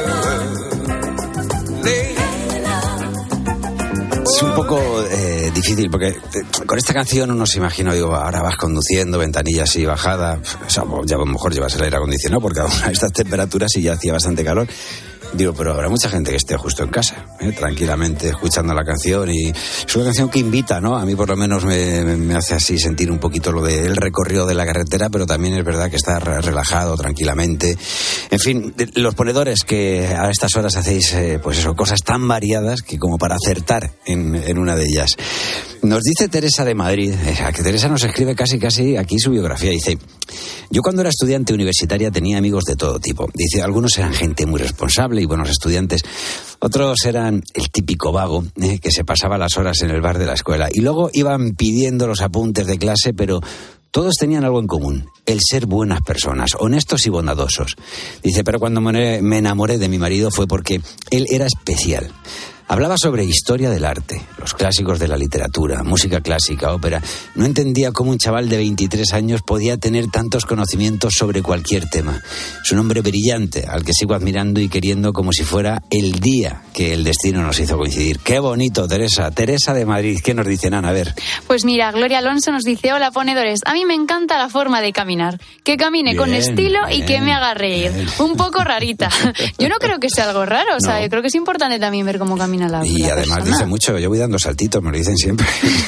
love. Lady love. Es un poco difícil porque con esta canción uno se imagina, digo, ahora vas conduciendo, ventanilla así bajada, o sea, ya a lo mejor llevas el aire acondicionado porque a estas temperaturas y ya hacía bastante calor. Digo, pero habrá mucha gente que esté justo en casa, tranquilamente escuchando la canción, y es una canción que invita, ¿no? A mí por lo menos me hace así sentir un poquito lo del recorrido de la carretera, pero también es verdad que está relajado, tranquilamente. En fin, los ponedores que a estas horas hacéis, pues eso, cosas tan variadas que como para acertar en una de ellas. Nos dice Teresa de Madrid, que Teresa nos escribe casi aquí su biografía, dice: Yo cuando era estudiante universitaria tenía amigos de todo tipo. Dice, algunos eran gente muy responsable y buenos estudiantes. Otros eran el típico vago, que se pasaba las horas en el bar de la escuela. Y luego iban pidiendo los apuntes de clase, pero todos tenían algo en común, el ser buenas personas, honestos y bondadosos. Dice, pero cuando me enamoré de mi marido fue porque él era especial. Hablaba sobre historia del arte, los clásicos de la literatura, música clásica, ópera. No entendía cómo un chaval de 23 años podía tener tantos conocimientos sobre cualquier tema. Es un hombre brillante, al que sigo admirando y queriendo como si fuera el día que el destino nos hizo coincidir. ¡Qué bonito, Teresa! Teresa de Madrid, ¿qué nos dice, Ana? A ver. Pues mira, Gloria Alonso nos dice, hola, ponedores, a mí me encanta la forma de caminar. Que camine con estilo y que me haga reír. Un poco rarita. Yo no creo que sea algo raro, o sea, yo creo que es importante también ver cómo camina la y además persona. Dice mucho, yo voy dando saltitos, me lo dicen siempre.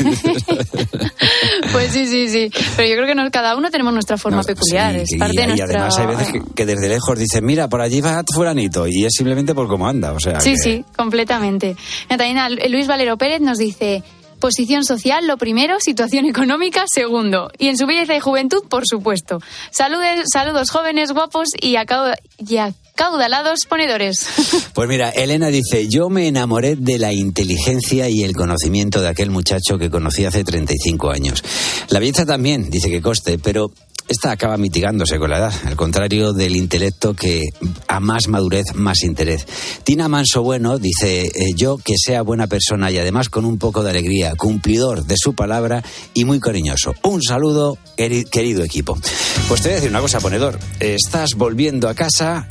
Pues sí. Pero yo creo que cada uno tenemos nuestra forma peculiar, es parte de nuestra... Y además hay veces que desde lejos dicen, mira, por allí va fulanito, y es simplemente por cómo anda, o sea... Sí, completamente. También Luis Valero Pérez nos dice... Posición social, lo primero, situación económica, segundo. Y en su belleza y juventud, por supuesto. Saludos jóvenes, guapos y acaudalados ponedores. Pues mira, Elena dice, yo me enamoré de la inteligencia y el conocimiento de aquel muchacho que conocí hace 35 años. La belleza también, dice que coste, pero... esta acaba mitigándose con la edad, al contrario del intelecto que a más madurez, más interés. Tina Manso Bueno dice, yo que sea buena persona y además con un poco de alegría, cumplidor de su palabra y muy cariñoso. Un saludo, querido equipo. Pues te voy a decir una cosa, ponedor. ¿Estás volviendo a casa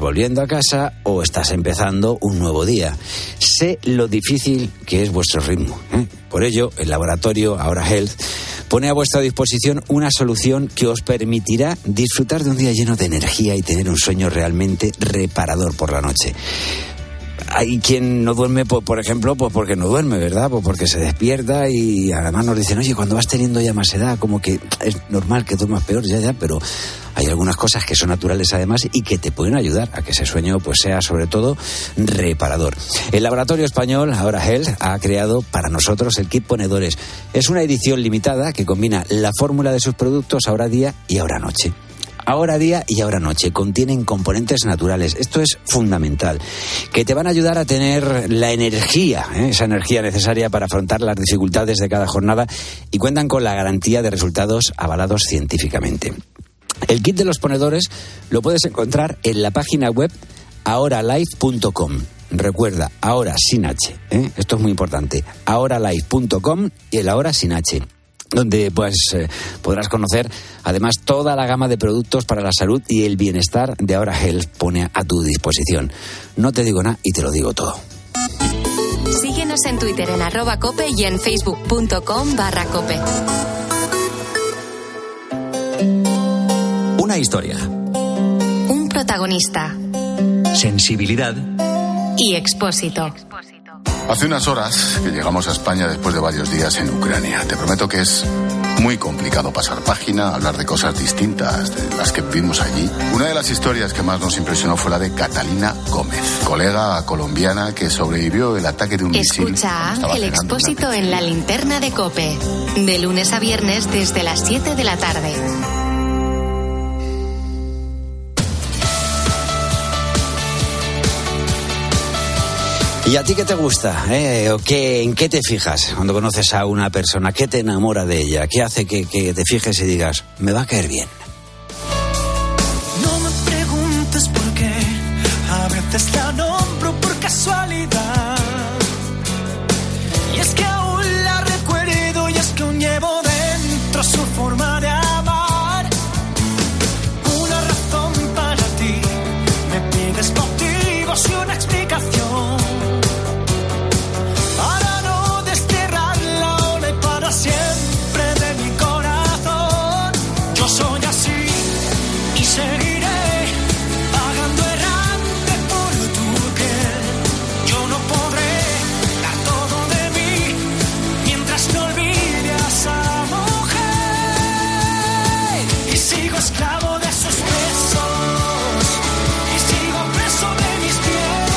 o estás empezando un nuevo día? Sé lo difícil que es vuestro ritmo, ¿eh? Por ello, el laboratorio Ahora Health pone a vuestra disposición una solución que os permitirá disfrutar de un día lleno de energía y tener un sueño realmente reparador por la noche. Hay quien no duerme, por ejemplo, pues porque no duerme, ¿verdad? Pues porque se despierta y además nos dicen, oye, cuando vas teniendo ya más edad, como que es normal que duermas peor, ya, pero hay algunas cosas que son naturales además y que te pueden ayudar a que ese sueño pues sea sobre todo reparador. El laboratorio español Ahora Health ha creado para nosotros el kit Ponedores. Es una edición limitada que combina la fórmula de sus productos Ahora Día y Ahora Noche. Ahora Día y Ahora Noche contienen componentes naturales. Esto es fundamental, que te van a ayudar a tener la energía, esa energía necesaria para afrontar las dificultades de cada jornada y cuentan con la garantía de resultados avalados científicamente. El kit de los ponedores lo puedes encontrar en la página web ahoralife.com. Recuerda, ahora sin H, esto es muy importante, ahoralife.com y el ahora sin H, donde podrás conocer además toda la gama de productos para la salud y el bienestar de Ahora Health pone a tu disposición. No te digo nada y te lo digo todo. Síguenos en Twitter en @cope y en facebook.com/cope. Una historia. Un protagonista. Sensibilidad. Y Expósito. Hace unas horas que llegamos a España después de varios días en Ucrania. Te prometo que es muy complicado pasar página, hablar de cosas distintas de las que vivimos allí. Una de las historias que más nos impresionó fue la de Catalina Gómez, colega colombiana que sobrevivió el ataque de un misil. Escucha a Ángel Expósito en la linterna de COPE, de lunes a viernes desde las 7 de la tarde. ¿Y a ti qué te gusta? ¿O en qué te fijas cuando conoces a una persona? ¿Qué te enamora de ella? ¿Qué hace que te fijes y digas, me va a caer bien? No me preguntes por qué, a veces la nombro por casualidad. Y es que aún la recuerdo y es que aún llevo dentro su forma de amar. Una razón para ti, me pides motivos y una explicación. Seguiré pagando errante por tu piel. Yo no podré dar todo de mí mientras no olvide a esa mujer. Y sigo esclavo de sus besos y sigo preso de mis pies.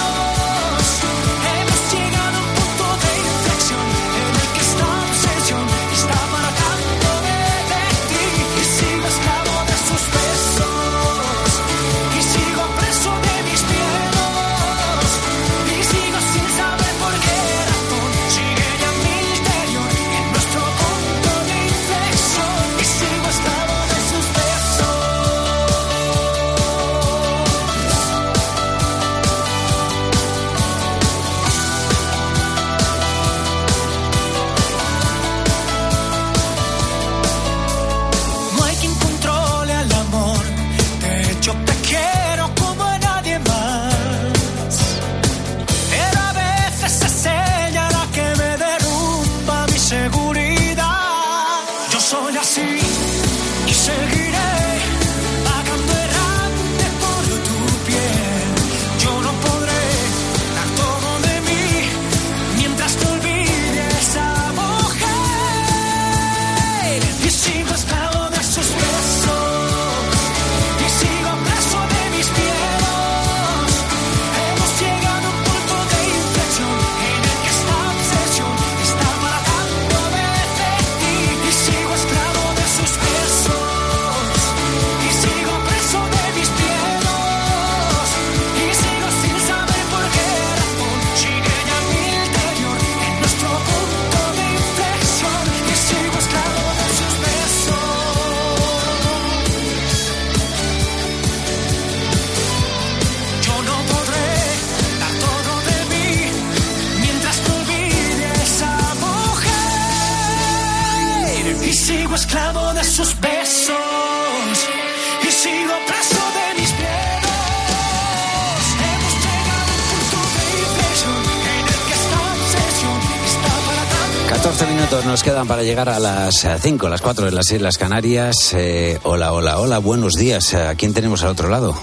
esclavo de sus besos y sigo preso de mis miedos. Hemos llegado al punto de inflexión en el que esta obsesión está para tanto. 14 minutos nos quedan para llegar a las 5, las 4 de las Islas Canarias. Hola, buenos días. ¿A quién tenemos al otro lado?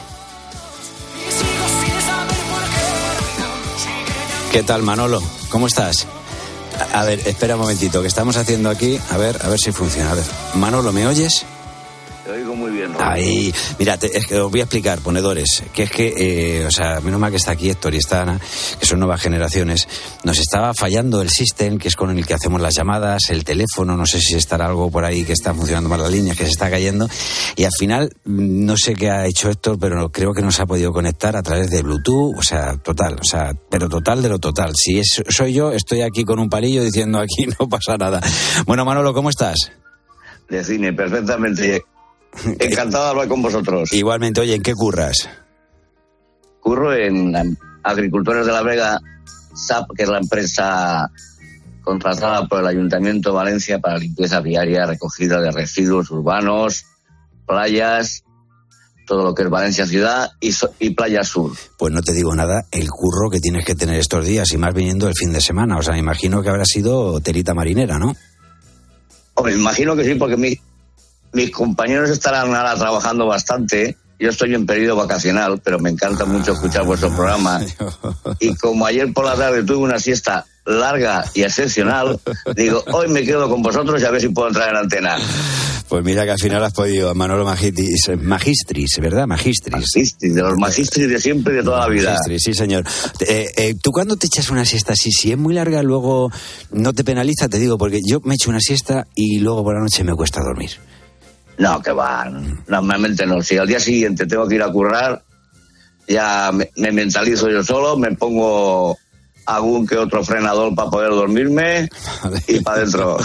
¿Qué tal, Manolo? ¿Cómo estás? A ver, espera un momentito, que estamos haciendo aquí. A ver si funciona. A ver, Manolo, ¿me oyes? Te oigo muy bien, Roberto. Ahí, mira, es que os voy a explicar, ponedores, que es que, menos mal que está aquí Héctor y está Ana, que son nuevas generaciones. Nos estaba fallando el system, que es con el que hacemos las llamadas, el teléfono, no sé si estará algo por ahí que está funcionando mal la línea, que se está cayendo, y al final, no sé qué ha hecho Héctor, pero creo que no se ha podido conectar a través de Bluetooth, pero total de lo total. Si soy yo, estoy aquí con un palillo diciendo aquí no pasa nada. Bueno, Manolo, ¿cómo estás? De cine, perfectamente. Encantado de hablar con vosotros. Igualmente, oye, ¿en qué curras? Curro en Agricultores de la Vega, SAP, que es la empresa contratada por el Ayuntamiento de Valencia para limpieza viaria, recogida de residuos urbanos, playas, todo lo que es Valencia Ciudad y Playa Sur. Pues no te digo nada, el curro que tienes que tener estos días y más viniendo el fin de semana. O sea, me imagino que habrá sido telita marinera, ¿no? Me imagino que sí, porque mis compañeros estarán ahora trabajando bastante. Yo estoy en periodo vacacional, pero me encanta mucho escuchar vuestro programa. Y como ayer por la tarde tuve una siesta larga y excepcional, digo, hoy me quedo con vosotros y a ver si puedo entrar en antena. Pues mira que al final has podido, Manolo Magistris, ¿verdad? Magistris, de los magistris de siempre y de toda la vida. Magistris, sí, señor. ¿Tú cuando te echas una siesta así, si es muy larga, luego no te penaliza? Te digo, porque yo me echo una siesta y luego por la noche me cuesta dormir. No, que va, normalmente no. Si al día siguiente tengo que ir a currar, ya me mentalizo yo solo, me pongo algún que otro frenador para poder dormirme y para adentro.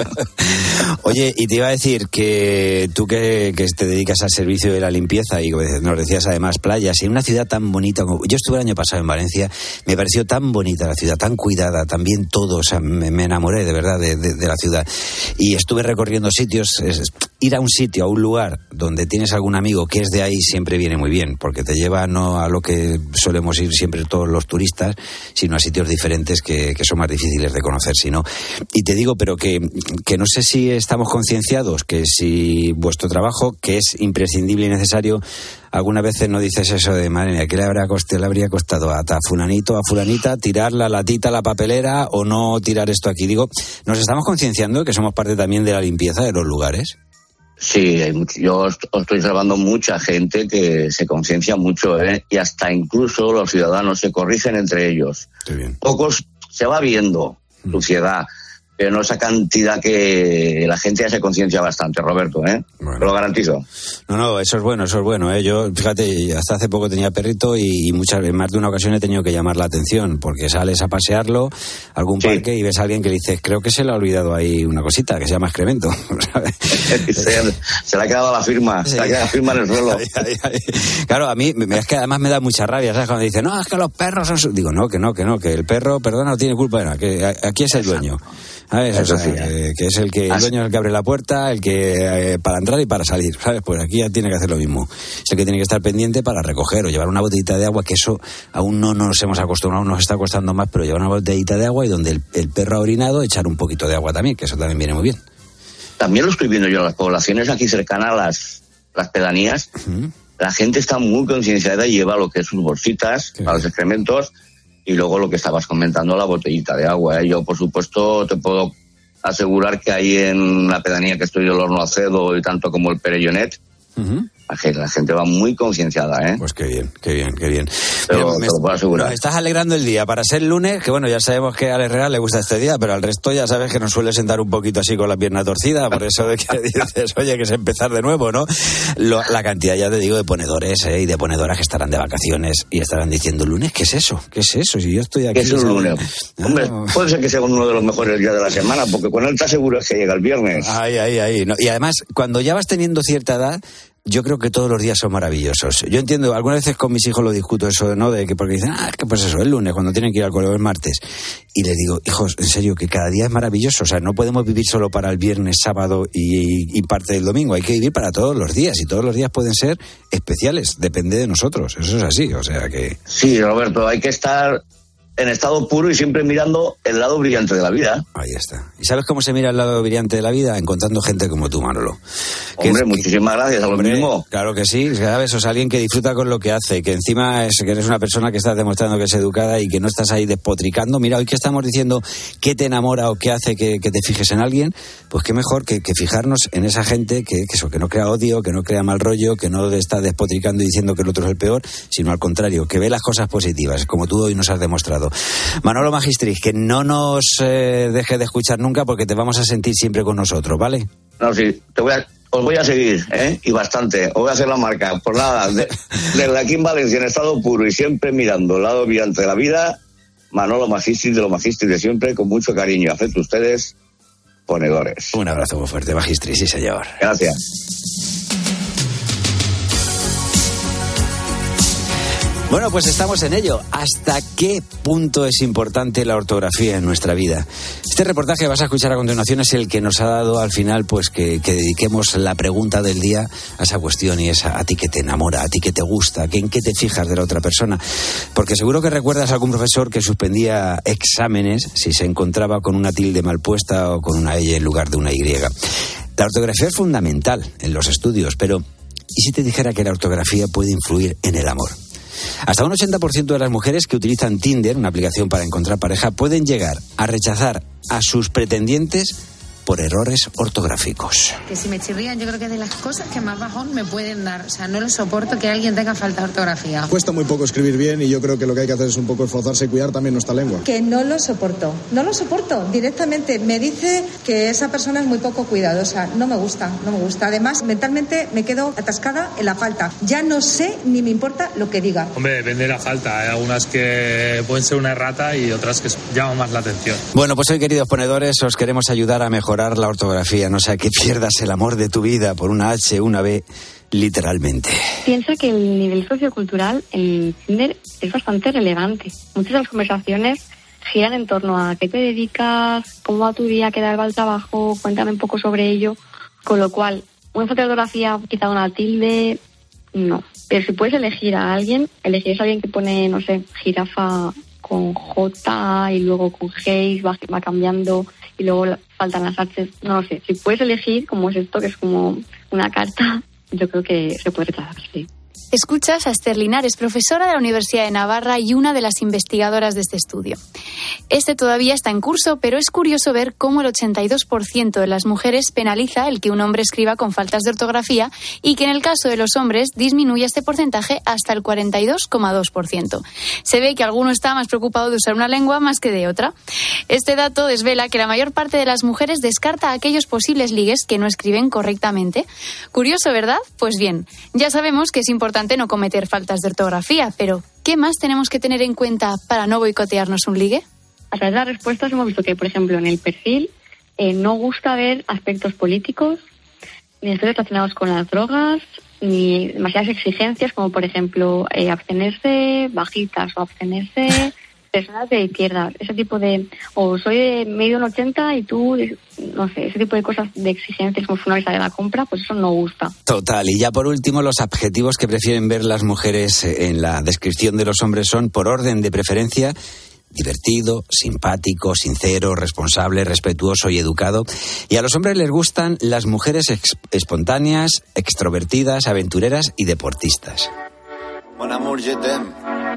Oye, y te iba a decir que tú que te dedicas al servicio de la limpieza y nos decías además playas, en una ciudad tan bonita como... Yo estuve el año pasado en Valencia, me pareció tan bonita la ciudad, tan cuidada, también todo, o sea, me enamoré de verdad de la ciudad. Y estuve recorriendo sitios, ir a un sitio, a un lugar donde tienes algún amigo que es de ahí siempre viene muy bien, porque te lleva no a lo que solemos ir siempre todos los turistas, sino a sitios diferentes que son más difíciles de conocer, si no. Y te digo, pero que no sé si estamos concienciados, que si vuestro trabajo, que es imprescindible y necesario, algunas veces no dices eso de, madre mía, ¿qué le habría costado a fulanito, a fulanita, tirar la latita a la papelera o no tirar esto aquí? Digo, ¿nos estamos concienciando que somos parte también de la limpieza de los lugares? Sí, yo estoy observando mucha gente que se conciencia mucho, y hasta incluso los ciudadanos se corrigen entre ellos. Qué bien. Pocos se va viendo suciedad, pero no esa cantidad que la gente ya se conciencia bastante, Roberto, Bueno. Te lo garantizo. No, eso es bueno, Yo, fíjate, hasta hace poco tenía perrito y en más de una ocasión he tenido que llamar la atención, porque sales a pasearlo a algún parque y ves a alguien que le dices, creo que se le ha olvidado ahí una cosita, que se llama excremento. Se le ha quedado la firma, se le ha quedado la firma en el suelo. Claro, a mí es que además me da mucha rabia, ¿sabes? Cuando dicen, no, es que los perros son... Digo, no, que el perro, perdona, no tiene culpa de nada, que aquí es el dueño. ¿Sabes? O sea, que es el dueño es el que abre la puerta, el que para entrar y para salir, ¿sabes? Pues aquí ya tiene que hacer lo mismo. Es el que tiene que estar pendiente para recoger o llevar una botellita de agua, que eso aún no nos hemos acostumbrado, nos está costando más, pero llevar una botellita de agua y donde el perro ha orinado, echar un poquito de agua también, que eso también viene muy bien. También lo estoy viendo yo en las poblaciones aquí cercanas a las pedanías. Uh-huh. La gente está muy concienciada y lleva lo que es sus bolsitas para los excrementos. Y luego lo que estabas comentando, la botellita de agua. Yo, por supuesto, te puedo asegurar que ahí en la pedanía que estoy yo, el Horno Acedo y tanto como el Perellonet, la gente va muy concienciada, Pues qué bien. Pero te lo puedo asegurar. Me estás alegrando el día para ser lunes, que bueno, ya sabemos que a Alex Real le gusta este día, pero al resto ya sabes que nos suele sentar un poquito así con la pierna torcida, por eso de que dices, oye, que es empezar de nuevo, ¿no? La cantidad, ya te digo, de ponedores y de ponedoras que estarán de vacaciones y estarán diciendo, ¿lunes? ¿Qué es eso? Si yo estoy aquí... ¿Qué es un lunes? Hombre, puede ser que sea uno de los mejores días de la semana, porque con él te aseguro que llega el viernes. Ahí. No, y además, cuando ya vas teniendo cierta edad, yo creo que todos los días son maravillosos. Yo entiendo, algunas veces con mis hijos lo discuto eso, ¿no? De que porque dicen, es que pues eso, el lunes, cuando tienen que ir al colegio, el martes. Y les digo, hijos, en serio, que cada día es maravilloso. O sea, no podemos vivir solo para el viernes, sábado y parte del domingo. Hay que vivir para todos los días. Y todos los días pueden ser especiales. Depende de nosotros. Eso es así, o sea que... Sí, Roberto, hay que estar en estado puro y siempre mirando el lado brillante de la vida. Ahí está. ¿Y sabes cómo se mira el lado brillante de la vida? Encontrando gente como tú, Manolo. Hombre, muchísimas gracias, a lo mismo. Claro que sí, ¿sabes? O sea, alguien que disfruta con lo que hace, que encima que eres una persona que estás demostrando que es educada y que no estás ahí despotricando. Mira, hoy que estamos diciendo qué te enamora o qué hace que te fijes en alguien, pues qué mejor que fijarnos en esa gente que no crea odio, que no crea mal rollo, que no está despotricando y diciendo que el otro es el peor, sino al contrario, que ve las cosas positivas, como tú hoy nos has demostrado. Manolo Magistris, que no nos dejes de escuchar nunca porque te vamos a sentir siempre con nosotros, ¿vale? No, sí, os voy a seguir, y bastante. Os voy a hacer la marca. Por nada, desde aquí en Valencia, en estado puro y siempre mirando el lado brillante de la vida, Manolo Magistris, de lo Magistris de siempre, con mucho cariño y afecto a ustedes, ponedores. Un abrazo muy fuerte, Magistris, sí señor. Gracias. Bueno, pues estamos en ello. ¿Hasta qué punto es importante la ortografía en nuestra vida? Este reportaje que vas a escuchar a continuación es el que nos ha dado al final pues que dediquemos la pregunta del día a esa cuestión, y es a ti que te enamora, a ti que te gusta, en qué te fijas de la otra persona. Porque seguro que recuerdas a algún profesor que suspendía exámenes si se encontraba con una tilde mal puesta o con una L en lugar de una Y. La ortografía es fundamental en los estudios, pero ¿y si te dijera que la ortografía puede influir en el amor? Hasta un 80% de las mujeres que utilizan Tinder, una aplicación para encontrar pareja, pueden llegar a rechazar a sus pretendientes por errores ortográficos. Que si me chirrían, yo creo que es de las cosas que más bajón me pueden dar. O sea, no lo soporto que alguien tenga falta de ortografía. Cuesta muy poco escribir bien y yo creo que lo que hay que hacer es un poco esforzarse y cuidar también nuestra lengua. Que no lo soporto. No lo soporto. Directamente me dice que esa persona es muy poco cuidadosa. No me gusta. Además, mentalmente me quedo atascada en la falta. Ya no sé ni me importa lo que diga. Hombre, depende de la falta. Hay algunas que pueden ser una errata y otras que llaman más la atención. Bueno, pues hoy, queridos ponedores, os queremos ayudar a mejorar la ortografía, no sea que pierdas el amor de tu vida por una H, una B, literalmente. Piensa que el nivel sociocultural en Tinder es bastante relevante. Muchas de las conversaciones giran en torno a qué te dedicas, cómo va tu día, qué tal va el trabajo, cuéntame un poco sobre ello. Con lo cual, una falta de ortografía, quizá una tilde, no. Pero si puedes elegir a alguien, elegirías a alguien que pone, no sé, jirafa con J y luego con G, va cambiando y luego faltan las H, no lo sé. Si puedes elegir, como es esto, que es como una carta, yo creo que se puede rechazar, sí. Escuchas a Esther Linares, profesora de la Universidad de Navarra y una de las investigadoras de este estudio. Este todavía está en curso, pero es curioso ver cómo el 82% de las mujeres penaliza el que un hombre escriba con faltas de ortografía y que en el caso de los hombres disminuye este porcentaje hasta el 42,2%. Se ve que alguno está más preocupado de usar una lengua más que de otra. Este dato desvela que la mayor parte de las mujeres descarta a aquellos posibles ligues que no escriben correctamente. Curioso, ¿verdad? Pues bien, ya sabemos que es importante no cometer faltas de ortografía, pero ¿qué más tenemos que tener en cuenta para no boicotearnos un ligue? A través de las respuestas hemos visto que, por ejemplo, en el perfil no gusta ver aspectos políticos, ni estudios relacionados con las drogas, ni demasiadas exigencias como, por ejemplo, abstenerse bajitas o abstenerse personas de izquierda, ese tipo de, o soy de medio en 80 y tú, no sé, ese tipo de cosas de exigencias como una lista de la compra, pues eso no gusta. Total. Y ya por último, los adjetivos que prefieren ver las mujeres en la descripción de los hombres son, por orden de preferencia, divertido, simpático, sincero, responsable, respetuoso y educado. Y a los hombres les gustan las mujeres espontáneas, extrovertidas, aventureras y deportistas. Bon amour, je t'aime.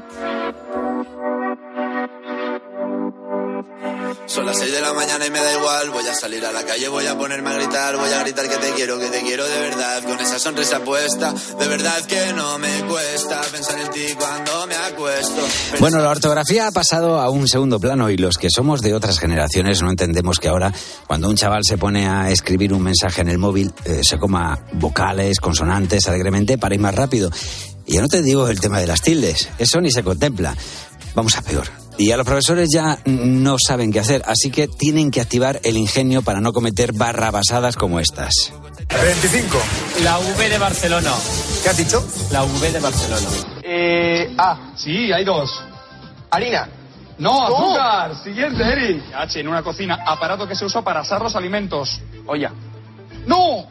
Son las 6 de la mañana y me da igual. Voy a salir a la calle, voy a ponerme a gritar. Voy a gritar que te quiero de verdad. Con esa sonrisa puesta, de verdad que no me cuesta pensar en ti cuando me acuesto. Bueno, la ortografía ha pasado a un segundo plano y los que somos de otras generaciones no entendemos que ahora, cuando un chaval se pone a escribir un mensaje en el móvil, se coma vocales, consonantes alegremente para ir más rápido. Y ya no te digo el tema de las tildes, eso ni se contempla. Vamos a peor. Y a los profesores ya no saben qué hacer, así que tienen que activar el ingenio para no cometer barrabasadas como estas. 25. La V de Barcelona. ¿Qué has dicho? La V de Barcelona. Sí, hay 2. Harina. No, azúcar. Siguiente, Eric. H, en una cocina, aparato que se usa para asar los alimentos. Olla. ¡No!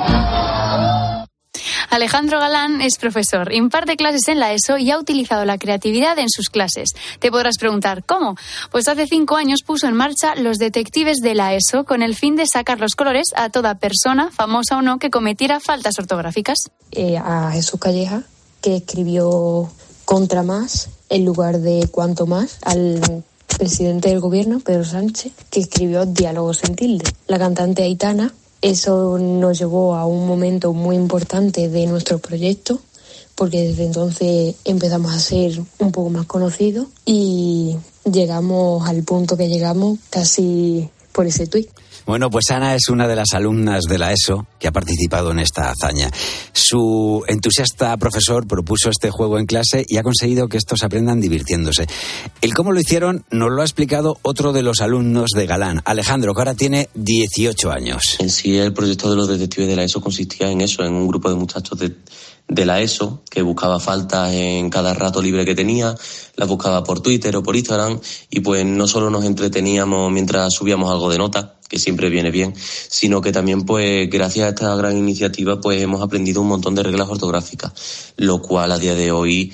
Alejandro Galán es profesor, imparte clases en la ESO y ha utilizado la creatividad en sus clases. Te podrás preguntar, ¿cómo? Pues hace 5 años puso en marcha los detectives de la ESO con el fin de sacar los colores a toda persona, famosa o no, que cometiera faltas ortográficas. A Jesús Calleja, que escribió contra más en lugar de cuanto más, al presidente del gobierno, Pedro Sánchez, que escribió diálogos en tilde. La cantante Aitana. Eso nos llevó a un momento muy importante de nuestro proyecto, porque desde entonces empezamos a ser un poco más conocidos y llegamos al punto que llegamos casi por ese tuit. Bueno, pues Ana es una de las alumnas de la ESO que ha participado en esta hazaña. Su entusiasta profesor propuso este juego en clase y ha conseguido que estos aprendan divirtiéndose. El cómo lo hicieron nos lo ha explicado otro de los alumnos de Galán, Alejandro, que ahora tiene 18 años. En sí, el proyecto de los detectives de la ESO consistía en eso, en un grupo de muchachos de la ESO que buscaba faltas en cada rato libre que tenía, las buscaba por Twitter o por Instagram y pues no solo nos entreteníamos mientras subíamos algo de nota, que siempre viene bien, sino que también pues gracias a esta gran iniciativa pues hemos aprendido un montón de reglas ortográficas, lo cual a día de hoy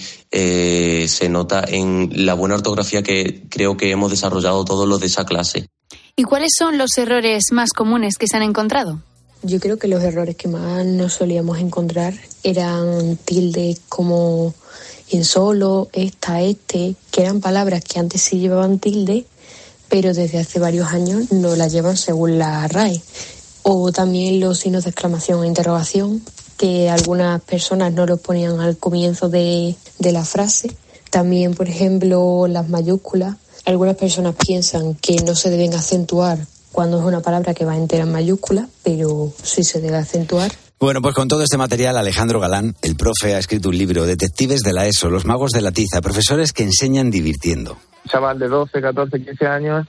se nota en la buena ortografía que creo que hemos desarrollado todos los de esa clase. ¿Y cuáles son los errores más comunes que se han encontrado? Yo creo que los errores que más nos solíamos encontrar eran tildes como en solo, esta, este, que eran palabras que antes sí llevaban tilde, pero desde hace varios años no la llevan según la RAE. O también los signos de exclamación e interrogación, que algunas personas no los ponían al comienzo de la frase. También, por ejemplo, las mayúsculas. Algunas personas piensan que no se deben acentuar cuando es una palabra que va entera en mayúsculas, pero sí se debe acentuar. Bueno, pues con todo este material, Alejandro Galán, el profe, ha escrito un libro, Detectives de la ESO, los magos de la tiza, profesores que enseñan divirtiendo. Un chaval de 12, 14, 15 años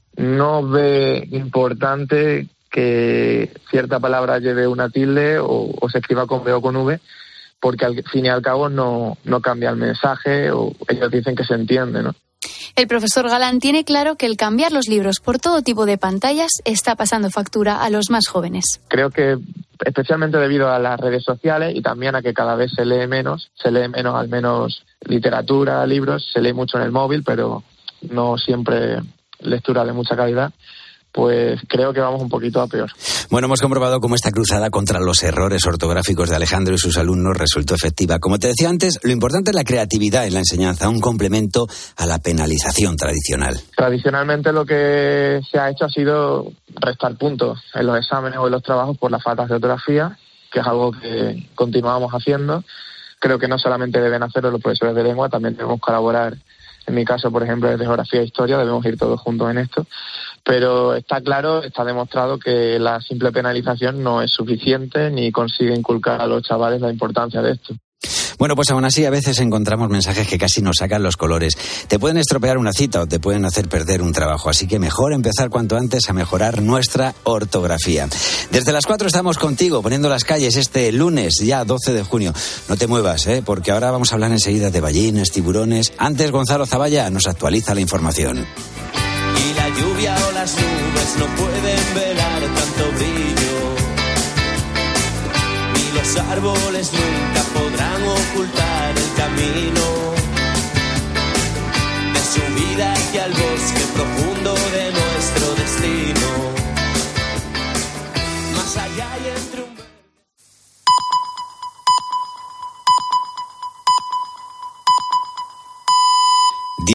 no ve importante que cierta palabra lleve una tilde o se escriba con B o con V, porque al fin y al cabo no cambia el mensaje, o ellos dicen que se entiende, ¿no? El profesor Galán tiene claro que el cambiar los libros por todo tipo de pantallas está pasando factura a los más jóvenes. Creo que especialmente debido a las redes sociales y también a que cada vez se lee menos al menos literatura, libros, se lee mucho en el móvil, pero no siempre lectura de mucha calidad, pues creo que vamos un poquito a peor. Bueno, hemos comprobado cómo esta cruzada contra los errores ortográficos de Alejandro y sus alumnos resultó efectiva. Como te decía antes, lo importante es la creatividad en la enseñanza, un complemento a la penalización tradicional. Tradicionalmente lo que se ha hecho ha sido restar puntos en los exámenes o en los trabajos por las faltas de ortografía, que es algo que continuamos haciendo. Creo que no solamente deben hacerlo los profesores de lengua, también debemos colaborar. En mi caso, por ejemplo, desde Geografía e Historia, debemos ir todos juntos en esto. Pero está claro, está demostrado que la simple penalización no es suficiente ni consigue inculcar a los chavales la importancia de esto. Bueno, pues aún así a veces encontramos mensajes que casi nos sacan los colores. Te pueden estropear una cita o te pueden hacer perder un trabajo, así que mejor empezar cuanto antes a mejorar nuestra ortografía. Desde las 4 estamos contigo, poniendo las calles este lunes, ya 12 de junio. No te muevas, porque ahora vamos a hablar enseguida de ballenas, tiburones. Antes, Gonzalo Zavalla nos actualiza la información. Y la lluvia o las nubes no pueden velar tanto brillo. Los árboles nunca podrán ocultar el camino de subir hacia el bosque